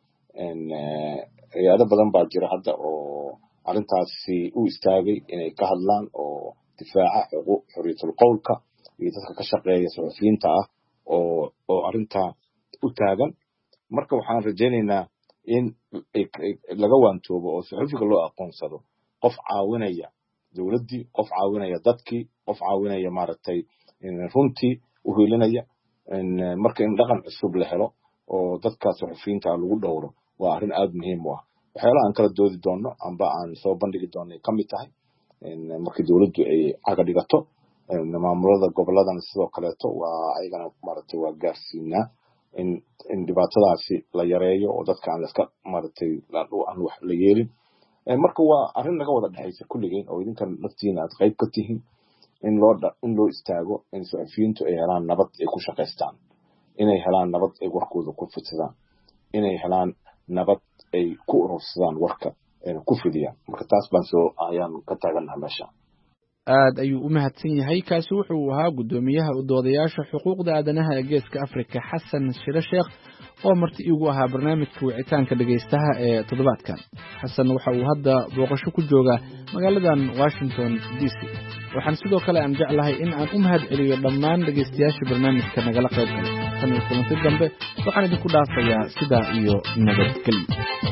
hay-ado badan baa jira hadda oo arrintaasi u istaagay inay ka hadlaan oo difaaca xuquuq xorriyatul qowlka iyo dadka ka shaqeeya saxafiyiinta ah oo oo arrintaa u taagan. marka waxaan rajaynaynaa in laga waantoobo oo saxafiga loo aqoonsado qof caawinaya dowladdii, qof caawinaya dadkii, qof caawinaya maaragtay runtii u helinaya. marka in dhaqan cusub la helo oo dadka saxafiyiinta lagu dhowro waa arrin aad muhiim u ah. waxyaalaha aan kala doodi doono amba aan soo bandhigi doono ka mid tahay markii dowladdu ay caga dhigato maamulada goboladana sidoo kaleeto waa ayagana maaragtay waa gaarsiinaa in in dhibaatadaasi la yareeyo oo dadka aan iska maaragtay aan wax la yeelin. marka waa arrin naga wada dhexaysa kulligeen oo idinkan naftiina aad qayb ka tihiin in loo in loo istaago in saxafiyiintu ay helaan nabad ay ku shaqaystaan, inay helaan nabad ay warkooda ku fidsadaan, inay helaan nabad ay ku urursadaan warka ayna ku fidiyaan. marka taas baan soo ayaan ka taaganahay meesha. aad ayuu u mahadsan yahay. kaasi wuxuu ahaa guddoomiyaha u doodayaasha xuquuqda aadanaha ee geeska Afrika Xasan Shire Sheekh oo marti igu ahaa barnaamijka wicitaanka dhageystaha ee toddobaadkan. xasan waxa uu hadda booqasho ku joogaa magaaladan Washington D C. waxaan sidoo kale aan jeclahay in aan u mahad celiyo dhammaan dhageystayaasha barnaamijka nagala qayb galay. tan iyo kulanti dambe waxaan idinku dhaafayaa sidaa iyo nabadgelyo.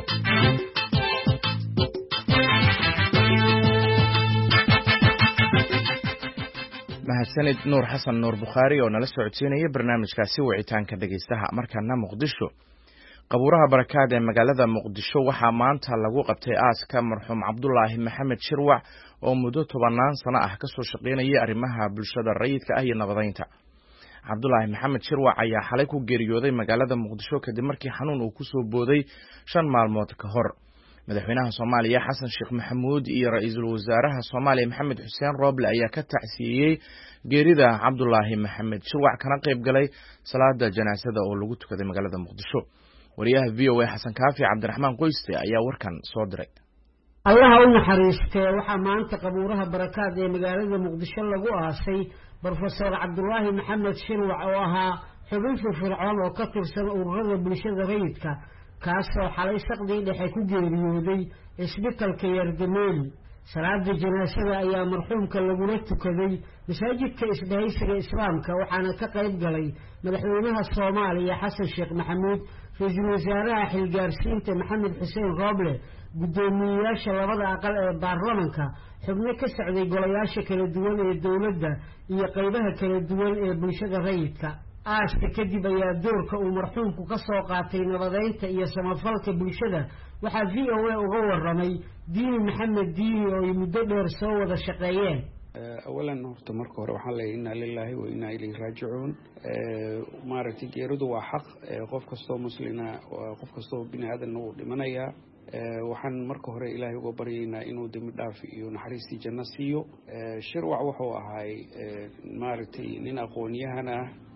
mahadsanid nuur xasan nuur bukhaari oo nala socodsiinaya barnaamijkaasi wicitaanka dhageystaha. markana muqdisho. qabuuraha barakaad ee magaalada muqdisho waxaa maanta lagu qabtay aaska marxuum cabdulaahi maxamed shirwac oo muddo tobanaan sano ah kasoo shaqaynayay arrimaha bulshada rayidka ah iyo nabadeynta. cabdulaahi maxamed shirwac ayaa xalay ku geeriyooday magaalada muqdisho kadib markii xanuun uu kusoo booday shan maalmood ka hor. madaxweynaha Soomaaliya Xasan Sheekh Maxamuud iyo ra'iisul wasaaraha Soomaaliya Maxamed Xuseen Roble ayaa ka tacsiyay geerida Cabdulaahi Maxamed Shirwac kana qayb galay salaada janaasada oo lagu tukaday magaalada Muqdisho. wariyaha V O A Xasan Kaafi Cabdiraxmaan Qoyste ayaa warkan soo diray. Allah u naxariistay waxa maanta qabuuraha barakaad ee magaalada Muqdisho lagu aasay Professor Cabdulaahi Maxamed Shirwac oo ahaa xubin firfircoon oo ka tirsan ururada bulshada rayidka kaasoo xalay saqdii dhexe ku geeriyooday isbitaalka Yardameeli. salaada janaasada ayaa marxuumka lagula tukaday masaajidka isbahaysiga islaamka waxaana ka qayb galay madaxweynaha Soomaaliya Xasan Sheekh Maxamuud, ra'iisul wasaaraha xilgaarsiinta Maxamed Xuseen Roble, guddoomiyayaasha labada aqal ee baarlamaanka, xubno ka socday golayaasha kala duwan ee dowladda iyo qaybaha kala duwan ee bulshada rayidka. aaska kadib ayaa doorka uu marxuumku ka soo qaatay nabadeynta iyo samafalka bulshada waxaa V O A uga waramay Diini Maxamed Diini oo ay muddo dheer soo wada shaqeeyeen. awalan horta marka hore waxaan leeyahay inna lillahi wa inna ilayhi raaji'uun. maaragtay geeridu waa xaq, qof kastoo muslina qof kastoo bini aadan uu dhimanaya. waxaan marka hore ilaahay uga baryaynaa inuu dembi dhaaf iyo naxariistii janno siiyo. Shirwac wuxuu ahay maaragtay nin aqoon-yahan ah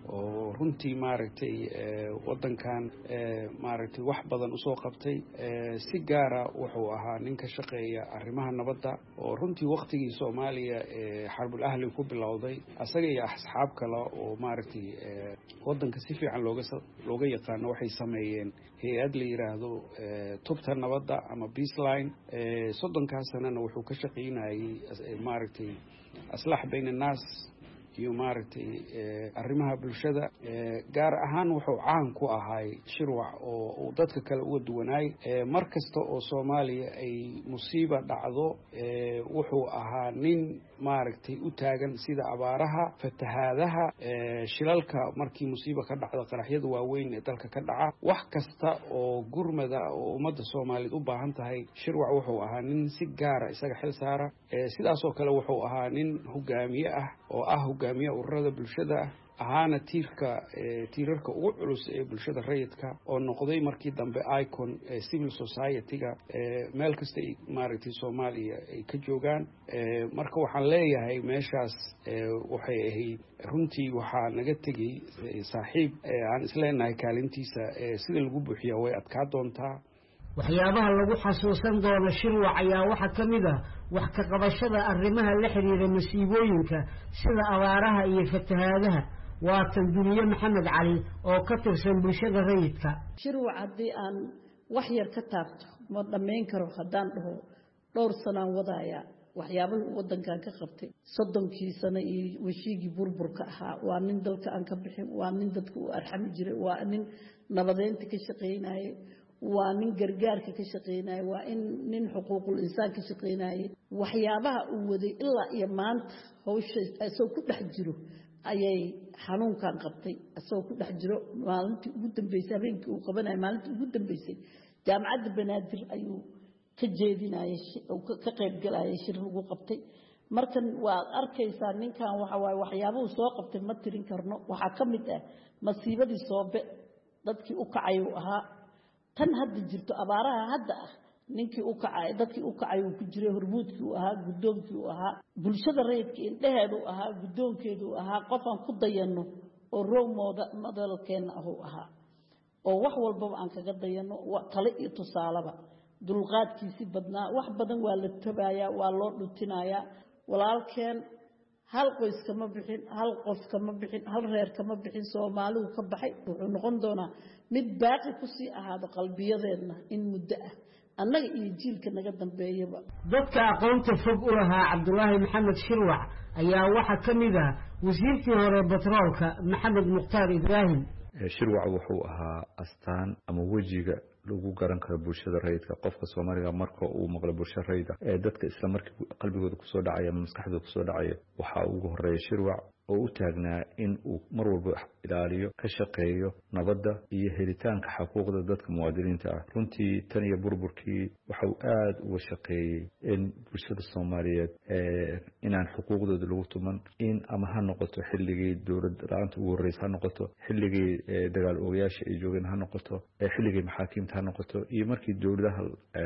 oo runtii maaragtay waddankan maaragtay wax badan usoo qabtay. si gaara wuxuu ahaa nin ka shaqeeya arrimaha nabadda oo runtii waktigii soomaaliya xarbul ahli ku bilowday asaga iyo asxaab kale oo maaragtay waddanka si fiican looga looga yaqaano waxay sameeyeen hay-ad la yiraahdo tubta nabadda ama Peaceline. soddonkaas sanana wuxuu ka shaqeynayay maaragtay aslax bayna naas iyo maaragtay arrimaha bulshada. gaar ahaan wuxuu caan ku ahay shirwac oo uu dadka kale uga duwanaay. mar kasta oo Soomaaliya ay musiibo dhacdo wuxuu ahaa nin maaragtay u taagan sida abaaraha, fatahaadaha, shilalka markii musiibo ka dhacdo, qaraxyada waaweyn ee dalka ka dhaca, wax kasta oo gurmada oo ummadda Soomaaliyeed u baahan tahay. shirwac wuxuu ahaa nin si gaara isaga xil saara. sidaas oo kale wuxuu ahaa nin hogaamiye ah oo ah hogaamiye ururada bulshada ahaana tiirka tiirarka ugu culus ee bulshada rayidka oo noqday markii dambe icon civil society-ga meel kasta maaragtay Soomaaliya ay ka joogaan. marka waxaan leeyahay meeshaas waxay ahayd runtii waxaa naga tegay saaxiib aan isleenahay kaalintiisa sida lagu buuxiyaa way adkaa doontaa. waxyaabaha lagu xasuusan doono shirwac ayaa waxaa ka mid ah wax ka qabashada arrimaha la xiriira masiibooyinka sida abaaraha iyo fatahaadaha. waa tan Duniye Maxamed Cali oo ka tirsan bulshada rayidka. shirwac haddii aan wax yar ka taabto ma dhammayn karo haddaan dhaho dhowr sanaan wadaaya waxyaabaha waddankan ka qabtay soddonkii sano iyo washigii burburka ahaa. waa nin dalka aan ka bixin, waa nin dadka u arxami jiray, waa nin nabadeynta ka shaqeynayay, waa nin gargaarka ka shaqeynayay, waa in nin xuquuqul insaan ka shaqeynayay. waxyaabaha uu waday ilaa iyo maanta hawsha asoo ku dhex jiro ayay xanuunkan qabtay. asoo ku dhex jiro maalintii ugu dambeysay habeenkii uu qabanayay maalintii ugu dambeysay jaamacadda Banaadir ayuu ka jeedinayay oo ka qayb galayay shir lagu qabtay. markan waa arkaysaa ninkan waxa waay waxyaabuhu soo qabtay ma tirin karno. waxaa ka mid ah masiibadii Soobe dadkii u kacay uu ahaa. tan hadda jirto abaaraha hadda ah ninkii u kacay dadkii u kacay uu ku jiray hormuudkii uu ahaa, gudoonkii uu ahaa, bulshada rayidka indhaheedu uu ahaa, gudoonkeedu uu ahaa. qofan ku dayano oo roomooda madalkeena ah uu ahaa oo wax walba aan kaga dayano tale iyo tusaalaba. dulqaadkiisi badnaa wax badan waa la tabayaa, waa loo dhutinayaa. walaalkeen hal qoys kama bixin, hal qof kama bixin, hal reer kama bixin. Soomaalidu ka baxay wuxuu noqon doonaa mid baaqi ku sii ahaado qalbiyadeedna in muddo ah annaga iyo jiilka naga dambeeyaba. dadka aqoonta fog u lahaa Cabdullaahi Maxamed Shirwac ayaa waxa ka mid ah wasiirkii hore batroolka Maxamed Mukhtaar Ibraahim. shirwac wuxuu ahaa astaan ama wajiga lagu garan karo bulshada rayidka. qofka Soomaaliga marka uu maqlo bulshada rayidka ee dadka isla markii qalbigooda ku soo dhacaya ama maskaxdooda ku soo dhacaya waxa ugu horeeya shirwac oo u taagnaa in uu mar walba ilaaliyo ka shaqeeyo nabadda iyo helitaanka xuquuqda dadka muwaadiniinta ah. runtii tan iyo burburkii waxa uu aad uga shaqeeyay in bulshada Soomaaliyeed ee inaan xuquuqdooda lagu tuman in ama ha noqoto xilligii dowlad la'aanta ugu horeysay ha noqoto xilligii dagaal oogayaasha ay joogeen ha noqoto xilligii maxaakiimta ha noqoto iyo markii dowladaha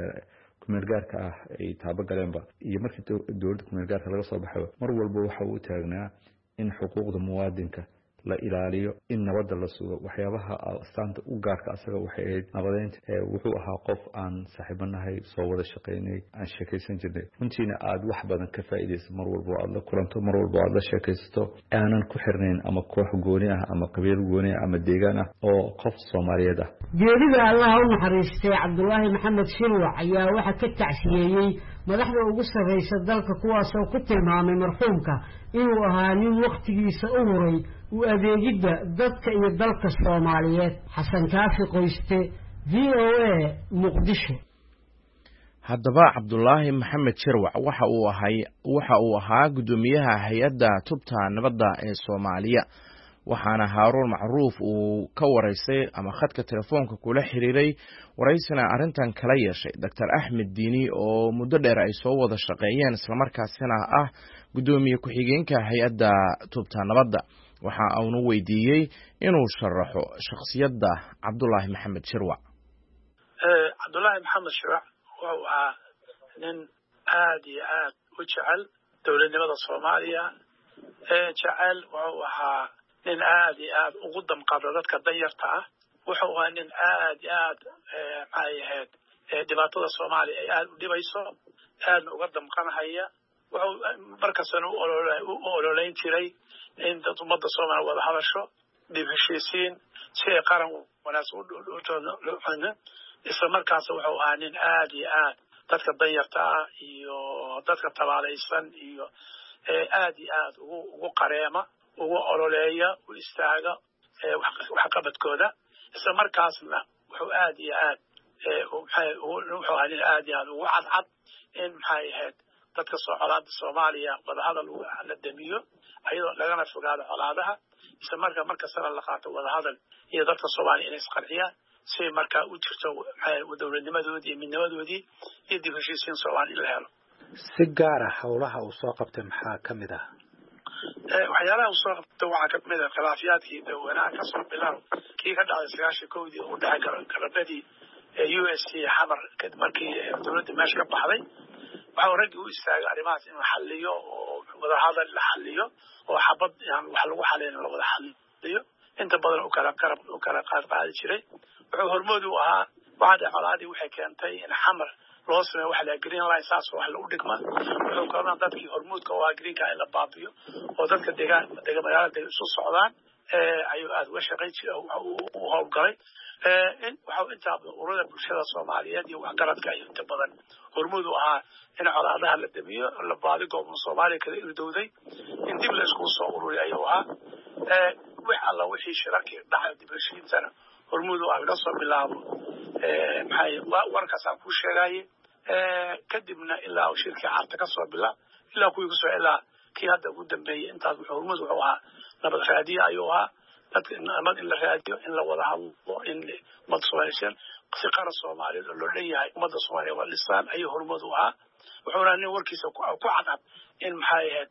kumeel gaarka ah ay taabo galeenba iyo markii dowladda kumeel gaarka laga soo baxay mar walba waxa uu taagnaa in xuquuqda muwaadinka la ilaaliyo in nabadda la sugo. waxyaabaha astaanta u gaarka asaga waxay ahayd nabadeynta. wuxuu ahaa qof aan saaxiibanahay soo wada shaqeynay aan sheekaysan jirnay runtiina aad wax badan ka faa'iideyso mar walba aad la kulanto mar walba aad la sheekaysato aanan ku xirnayn ama koox gooni ah ama qabiil gooni ah ama deegaan ah oo qof Soomaaliyeed ah. geerida Allah u naxariistay Cabdullaahi Maxamed Shirwac ayaa waxa ka tacsiyeeyay madaxda ugu sareysa dalka kuwaas oo ku tilmaamay marxuumka inuu ahaa nin waqtigiisa u huray u adeegidda dadka iyo dalka Soomaaliyeed. Xasan Kaafi Qoyste, V O A, Muqdisho. haddaba Cabdullaahi Maxamed Shirwac waxa uu ahaa waxa uu ahaa gudoomiyaha hay'adda tubta nabadda ee Soomaaliya. waxaana Haaruun Macruuf uu ka wareysay ama khadka telefoonka kula xiriiray wareysina arintan kala yeeshay Doctor Axmed Diini oo muddo dheer ay soo wada shaqeeyeen isla markaasina ah gudoomiye ku xigeenka hay'adda tubta nabadda. waxa uu weydiiyay inuu sharaxo shakhsiyadda Cabdullaahi Maxamed Shirwac. ee Cabdullaahi Maxamed Shirwac waa nin aad iyo aad u jecel dowladnimada Soomaaliya ee jecel waa nin aad iyo aad ugu damqada dadka danyarta ah wuxuu ahaa nin aad iyo aad maxay ahayd dhibaatada soomaaliya ay aad u dhibayso aadna uga damqanhaya wuxuu markastana u ololeyn jiray in dad ummadda soomaaliya wada hadasho dib heshiisiin si ay qaran wanaagsan u isla markaas wuxuu ahaa nin aad iyo aad dadka danyarta ah iyo dadka tabaalaysan iyo aad iyo aad ugu ugu qareema ugu ololeeya u istaaga waxqabadkooda isla markaasna wuxuu aad iyo aad wuxuu ahaa nin aad iyo aad ugu cadcad in maxay ahayd dadka soo colaada soomaaliya wadahadal la damiyo ayadoo lagana fogaado colaadaha isla markaa markastana la qaato wadahadal iyo dadka soomaaliya inay isqarxiyaan si markaa u jirto dowladnimadoodii iyo midnimadoodii iyo dib heshiisiin soomaaliya in la helo si gaar ah howlaha uu soo qabtay maxaa ka mid ah waxyaalaha uu soo qabtay waxaa ka mid ah khilaafiyaadkii dadweynaha kasoo bilaab kii ka dhacday sagaashan kowdii u dhexay galbeedii u s c xamar markii dowladda meesha ka baxday waxau raggii u istaagay arrimahaas in la xaliyo oo wadahadal la xaliyo oo xabad wax lagu xalin la wada xaliyo inta badan u kala qarab u kala qaad qaadi jiray wuxuu hormood u ahaa bacda colaadii waxay keentay in xamar loo sameeyo wax la green line saas wax lagu dhigma wuxuu kaloo dadkii hormoodka waa greenka in la baabiyo oo dadka deegaan deegaan magaalada isu socdaan ee ayuu aad uga shaqayn jiray u howlgalay in waxa inta ururada bulshada Soomaaliyeed iyo waxgaradka ay inta badan hormuud u ahaa in colaadaha la damiyo la baadi goobno Soomaaliya kala irdowday in dib la isku soo ururiyo ayuu ahaa ee wax alla wixii shirarkii dhacay dib heshiisana hormuud u ah laga soo bilaabo ee maxay warkaas aan ku sheegay ee kadibna ilaa shirkii carta ka soo bilaab ilaa kuwii ku soo ilaa kii hadda ugu dambeeyay intaas wuxuu hormuud u ahaa nabad raadiye ayuu ahaa dadka nabad in la raadiyo in la wada hadlo in mad Soomaaliyeed si qaran Soomaaliyeed oo loo leeyahay ummadda Soomaaliyeed waa lisaan ayuu hormuud u ahaa wuxuuna nin warkiisa ku cadcad in maxay ahayd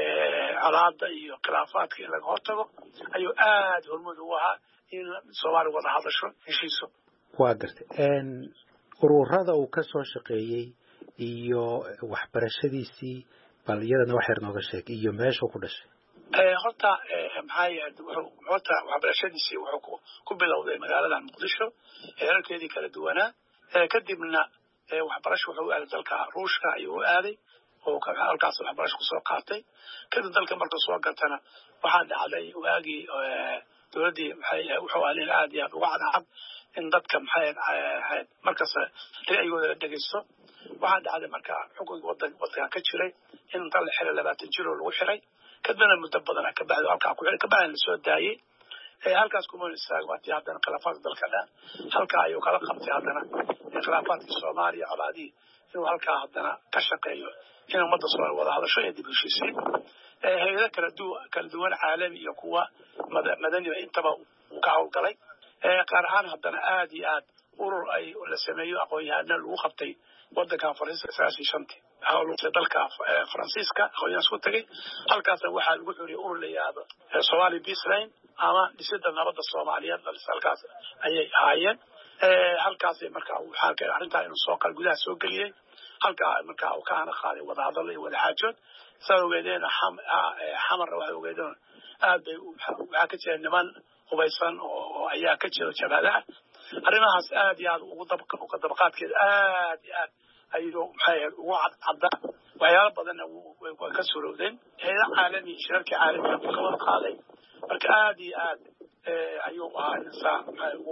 colaada iyo khilaafaadka in laga hortago ayuu aad hormuud u ahaa in Soomaaliya wada hadasho heshiiso waa gartay een ururada uu ka soo shaqeeyay iyo waxbarashadiisii bal iyadana wax yar nooga sheeg iyo meesha uu ku dhashay ee horta maxay wuxuu horta waxbarashadiisii wuxuu ku bilowday magaalada Muqdisho heerarkeedii kala duwanaa ee kadibna waxbarasho wuxuu aaday dalka Ruushka ayuu aaday oo halkaas waxbarasho ku soo qaatay kadib dalka markuu soo gatana waxaa dhacday waagii dowladii maxay wuxuu aalin aad iyo uga cadcad in dadka maxay ahayd markaas ra'yigooda la dhageysto waxaa dhacday marka xukunka wadanka wadanka ka jiray in dal xilal labaatan jir oo lagu xiray kadibna muddo badan ka bacdo halka ku xiray ka bacdan soo daayay ee halkaas kuma istaag waati haddana khilaafaad dalka dhan halka ayuu kala qabtay haddana khilaafaadka Soomaaliya colaadii inuu halka haddana ka shaqeeyo in ummadda Soomaaliya wada hadasho ee dib u heshiisiin ee hay'ado kala duwan kala duwan caalami iyo kuwa madani intaba ka howlgalay ee qaar ahaan haddana aad iyo aad urur ay la sameeyo aqoon-yahano lagu qabtay wadanka Faransiiska sagaashan iyo shantii howlgalka dalka Faransiiska aqoon-yahan isku tagay halkaas waxaa lagu xuriyay urur la yiraahdo Somali Peace Line ama dhisida nabadda Soomaaliyeed halkaas ayay ahaayeen ee halkaas markaa waxaa ka arrinta inuu soo qal gudaha soo galiyay halka markaa uu ka ana qaaday wada hadal iyo wada xaajood sababteedna xamar waxa uu geedoon aad bay waxa ka jira niman hubaysan oo ayaa ka jira jabhadaha arrimahaas aad iyo aad ugu dabqa uga dabqaadkeeda aad iyo aad ayuu maxay ugu cadcada waxyaalo badan way ka suurowdeen hay'ad caalami shirarka caalamiga ka wada qaaday marka aad iyo aad ayuu ahaa insaan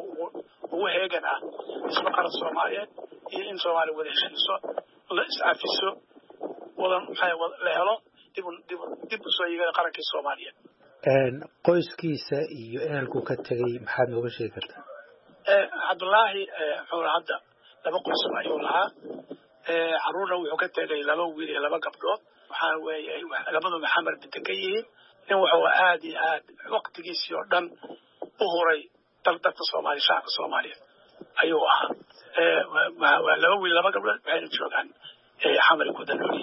ugu heegan ah isma qaran Soomaaliyeed iyo in Soomaaliya wada heshiiso la iscafiso wadan maxay la helo dib dib dib u soo yeelay qaranka Soomaaliyeed een qoyskiisa iyo ehelku ka tagay maxaad nooga sheegi kartaa ee Cabdullaahi xoolo hadda laba qoys ayuu lahaa ee caruurna wuxuu ka tagay laba wiil iyo laba gabdhood waxa weeyay labadaba xamar bidka yihiin in wuxuu aad iyo aad waqtigiisii oo dhan u horay dalka Soomaaliya shacabka Soomaaliyeed ayuu ahaa ee laba wiil laba gabdhood waxay joogaan ee xamar ku dalooyay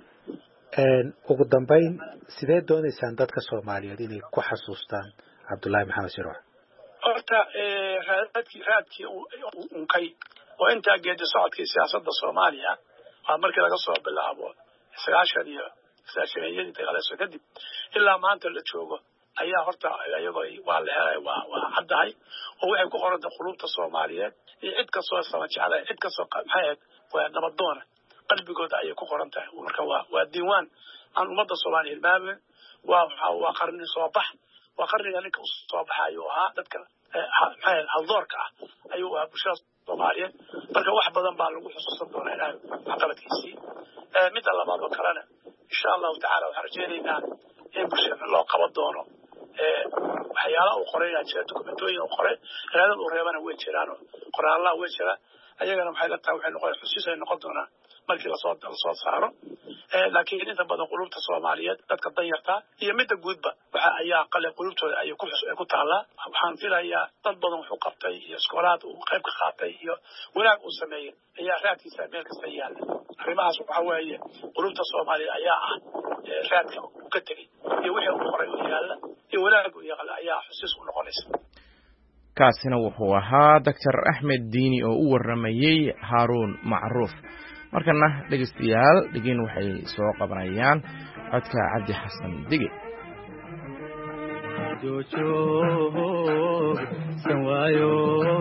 een ugu dambeyn sidee doonaysaan dadka Soomaaliyeed inay ku xasuustaan Cabdullaahi Maxamed Shirwax horta ee raadkii raadkii uu kay oo inta geedi socodkii siyaasadda Soomaaliya waa markii laga soo bilaabo sagaashan iyo sagaashan iyo dagaalada kadib ilaa maanta la joogo ayaa horta iyagoo waa la helay waa waa caddahay oo waxay ku qoran tahay qulubta Soomaaliyeed iyo cid kastoo sama jeclay cid kastoo maxay waa nabadoona qalbigooda ayay ku qoran tahay marka waa waa diiwaan aan ummadda Soomaaliyeed baaban waa waa qarni soo bax waa qarniga ninka soo baxayo ahaa dadka maxay haldoorka ah ayuu waa bulshada Soomaaliyeed marka wax badan baa lagu xusuusan doonaa inaan caqabadkiisii mid labaad oo kalena insha Allah ta'ala waxaan rajaynaynaa in bulshada loo qaban doono waxyaalaha uu qoray jira dokumentooyin uu qoray raadad uu reebana way jiraan qoraalaha way jiraan ayagana waxay la tahay waxay noqon xusuusay noqon doonaa markii la soo soo saaro laakiin inta badan qulubta Soomaaliyeed dadka danyarta iyo midda guudba waxa ayaa qalin qulubtooda ay ku ku taala waxaan filayaa dad badan wuxuu qabtay iyo iskoolaad uu qayb ka qaatay iyo wanaag uu sameeyay ayaa raadkiisa meel kasta yaala arrimahaas waxa weeye qulubta Soomaaliyeed ayaa ah raadka ka tagay iyo wixii uu qoray oo yaala iyo wanaag uu yaqaan ayaa xusuus u noqonaysa kaasina wuxuu ahaa Doctor Axmed Diini oo u waramayay Haroon Macruuf markana dhageystayaal dhigin waxay soo qabanayaan codka Cabdi Xasan Dige jojo sanwayo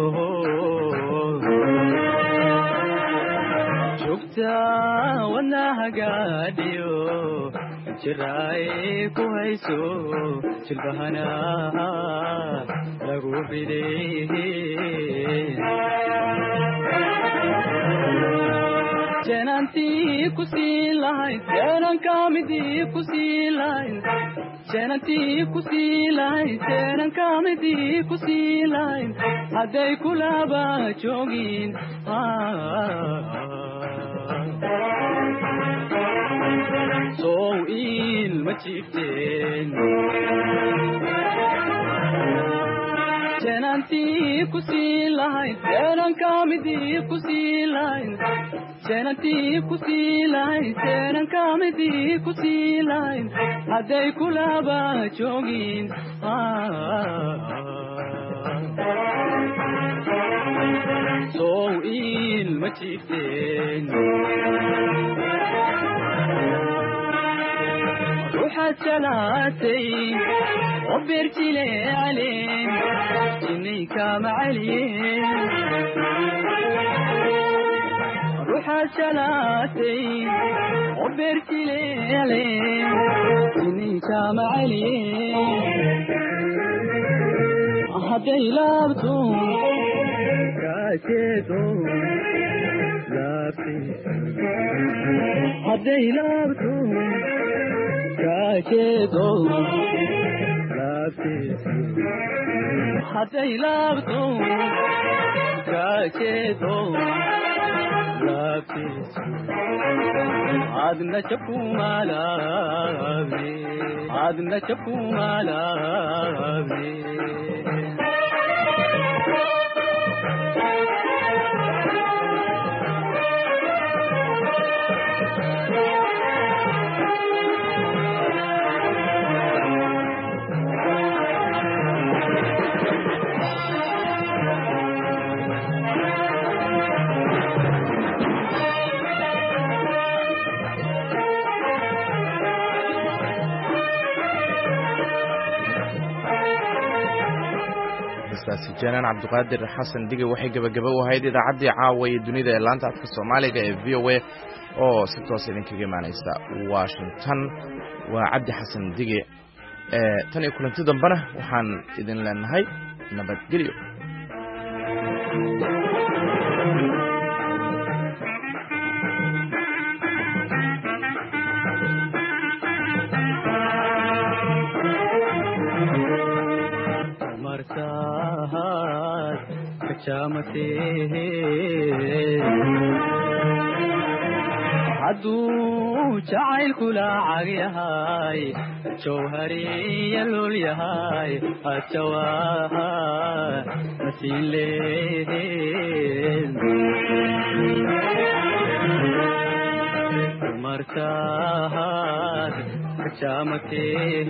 jogta wanaha gaadhiyo jiray ku hayso jilbahana lagu bidey jananti kusilahay janan kamidi kusilahay jananti kusilahay janan kamidi kusilahay haday kulaba joogin so il majiften jananti kusilahay janan kamidi kusilahay jananti kusilahay janan kamidi kusilahay haday kulaba joogin so il majiften روحت ثلاثي وبرتلي عليه جنيك معليه روحت ثلاثي وبرتلي عليه جنيك معليه هدي لابتو كاشيتو لابتي هدي لابتو كاشيتو لابتي هدي لابتو كاشيتو لابتي عادنا شكو مالابي عادنا شكو مالابي janaan cabdiqaadir xasan dige waxay gabagabo u ahayd idaacaddii caawa ee dunida ee laanta afka Soomaaliga ee V O A oo si toos ah idinkaga imaanaysa Washington waa Cabdi Xasan Dige ee tan iyo kulanti dambana waxaan idin leenahay nabadgelyo jamate hadu jacayl kula cagyahay jawhari yalul yahay ajawaha nasile markaad jamate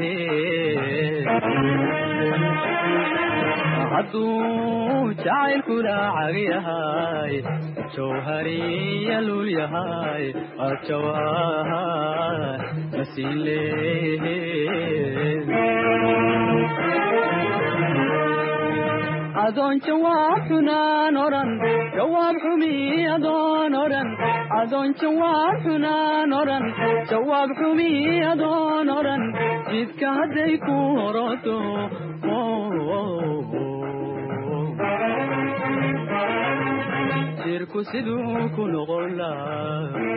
hadu jacayl kula cagyahay jawhari yalul yahay ajawaha nasile adoon jawaab xunaan oran jawaab xumi adoon oran adoon jawaab xunaan oran jawaab xumi adoon oran jidka hadday ku horoto jirku siduu ku noqon lahaa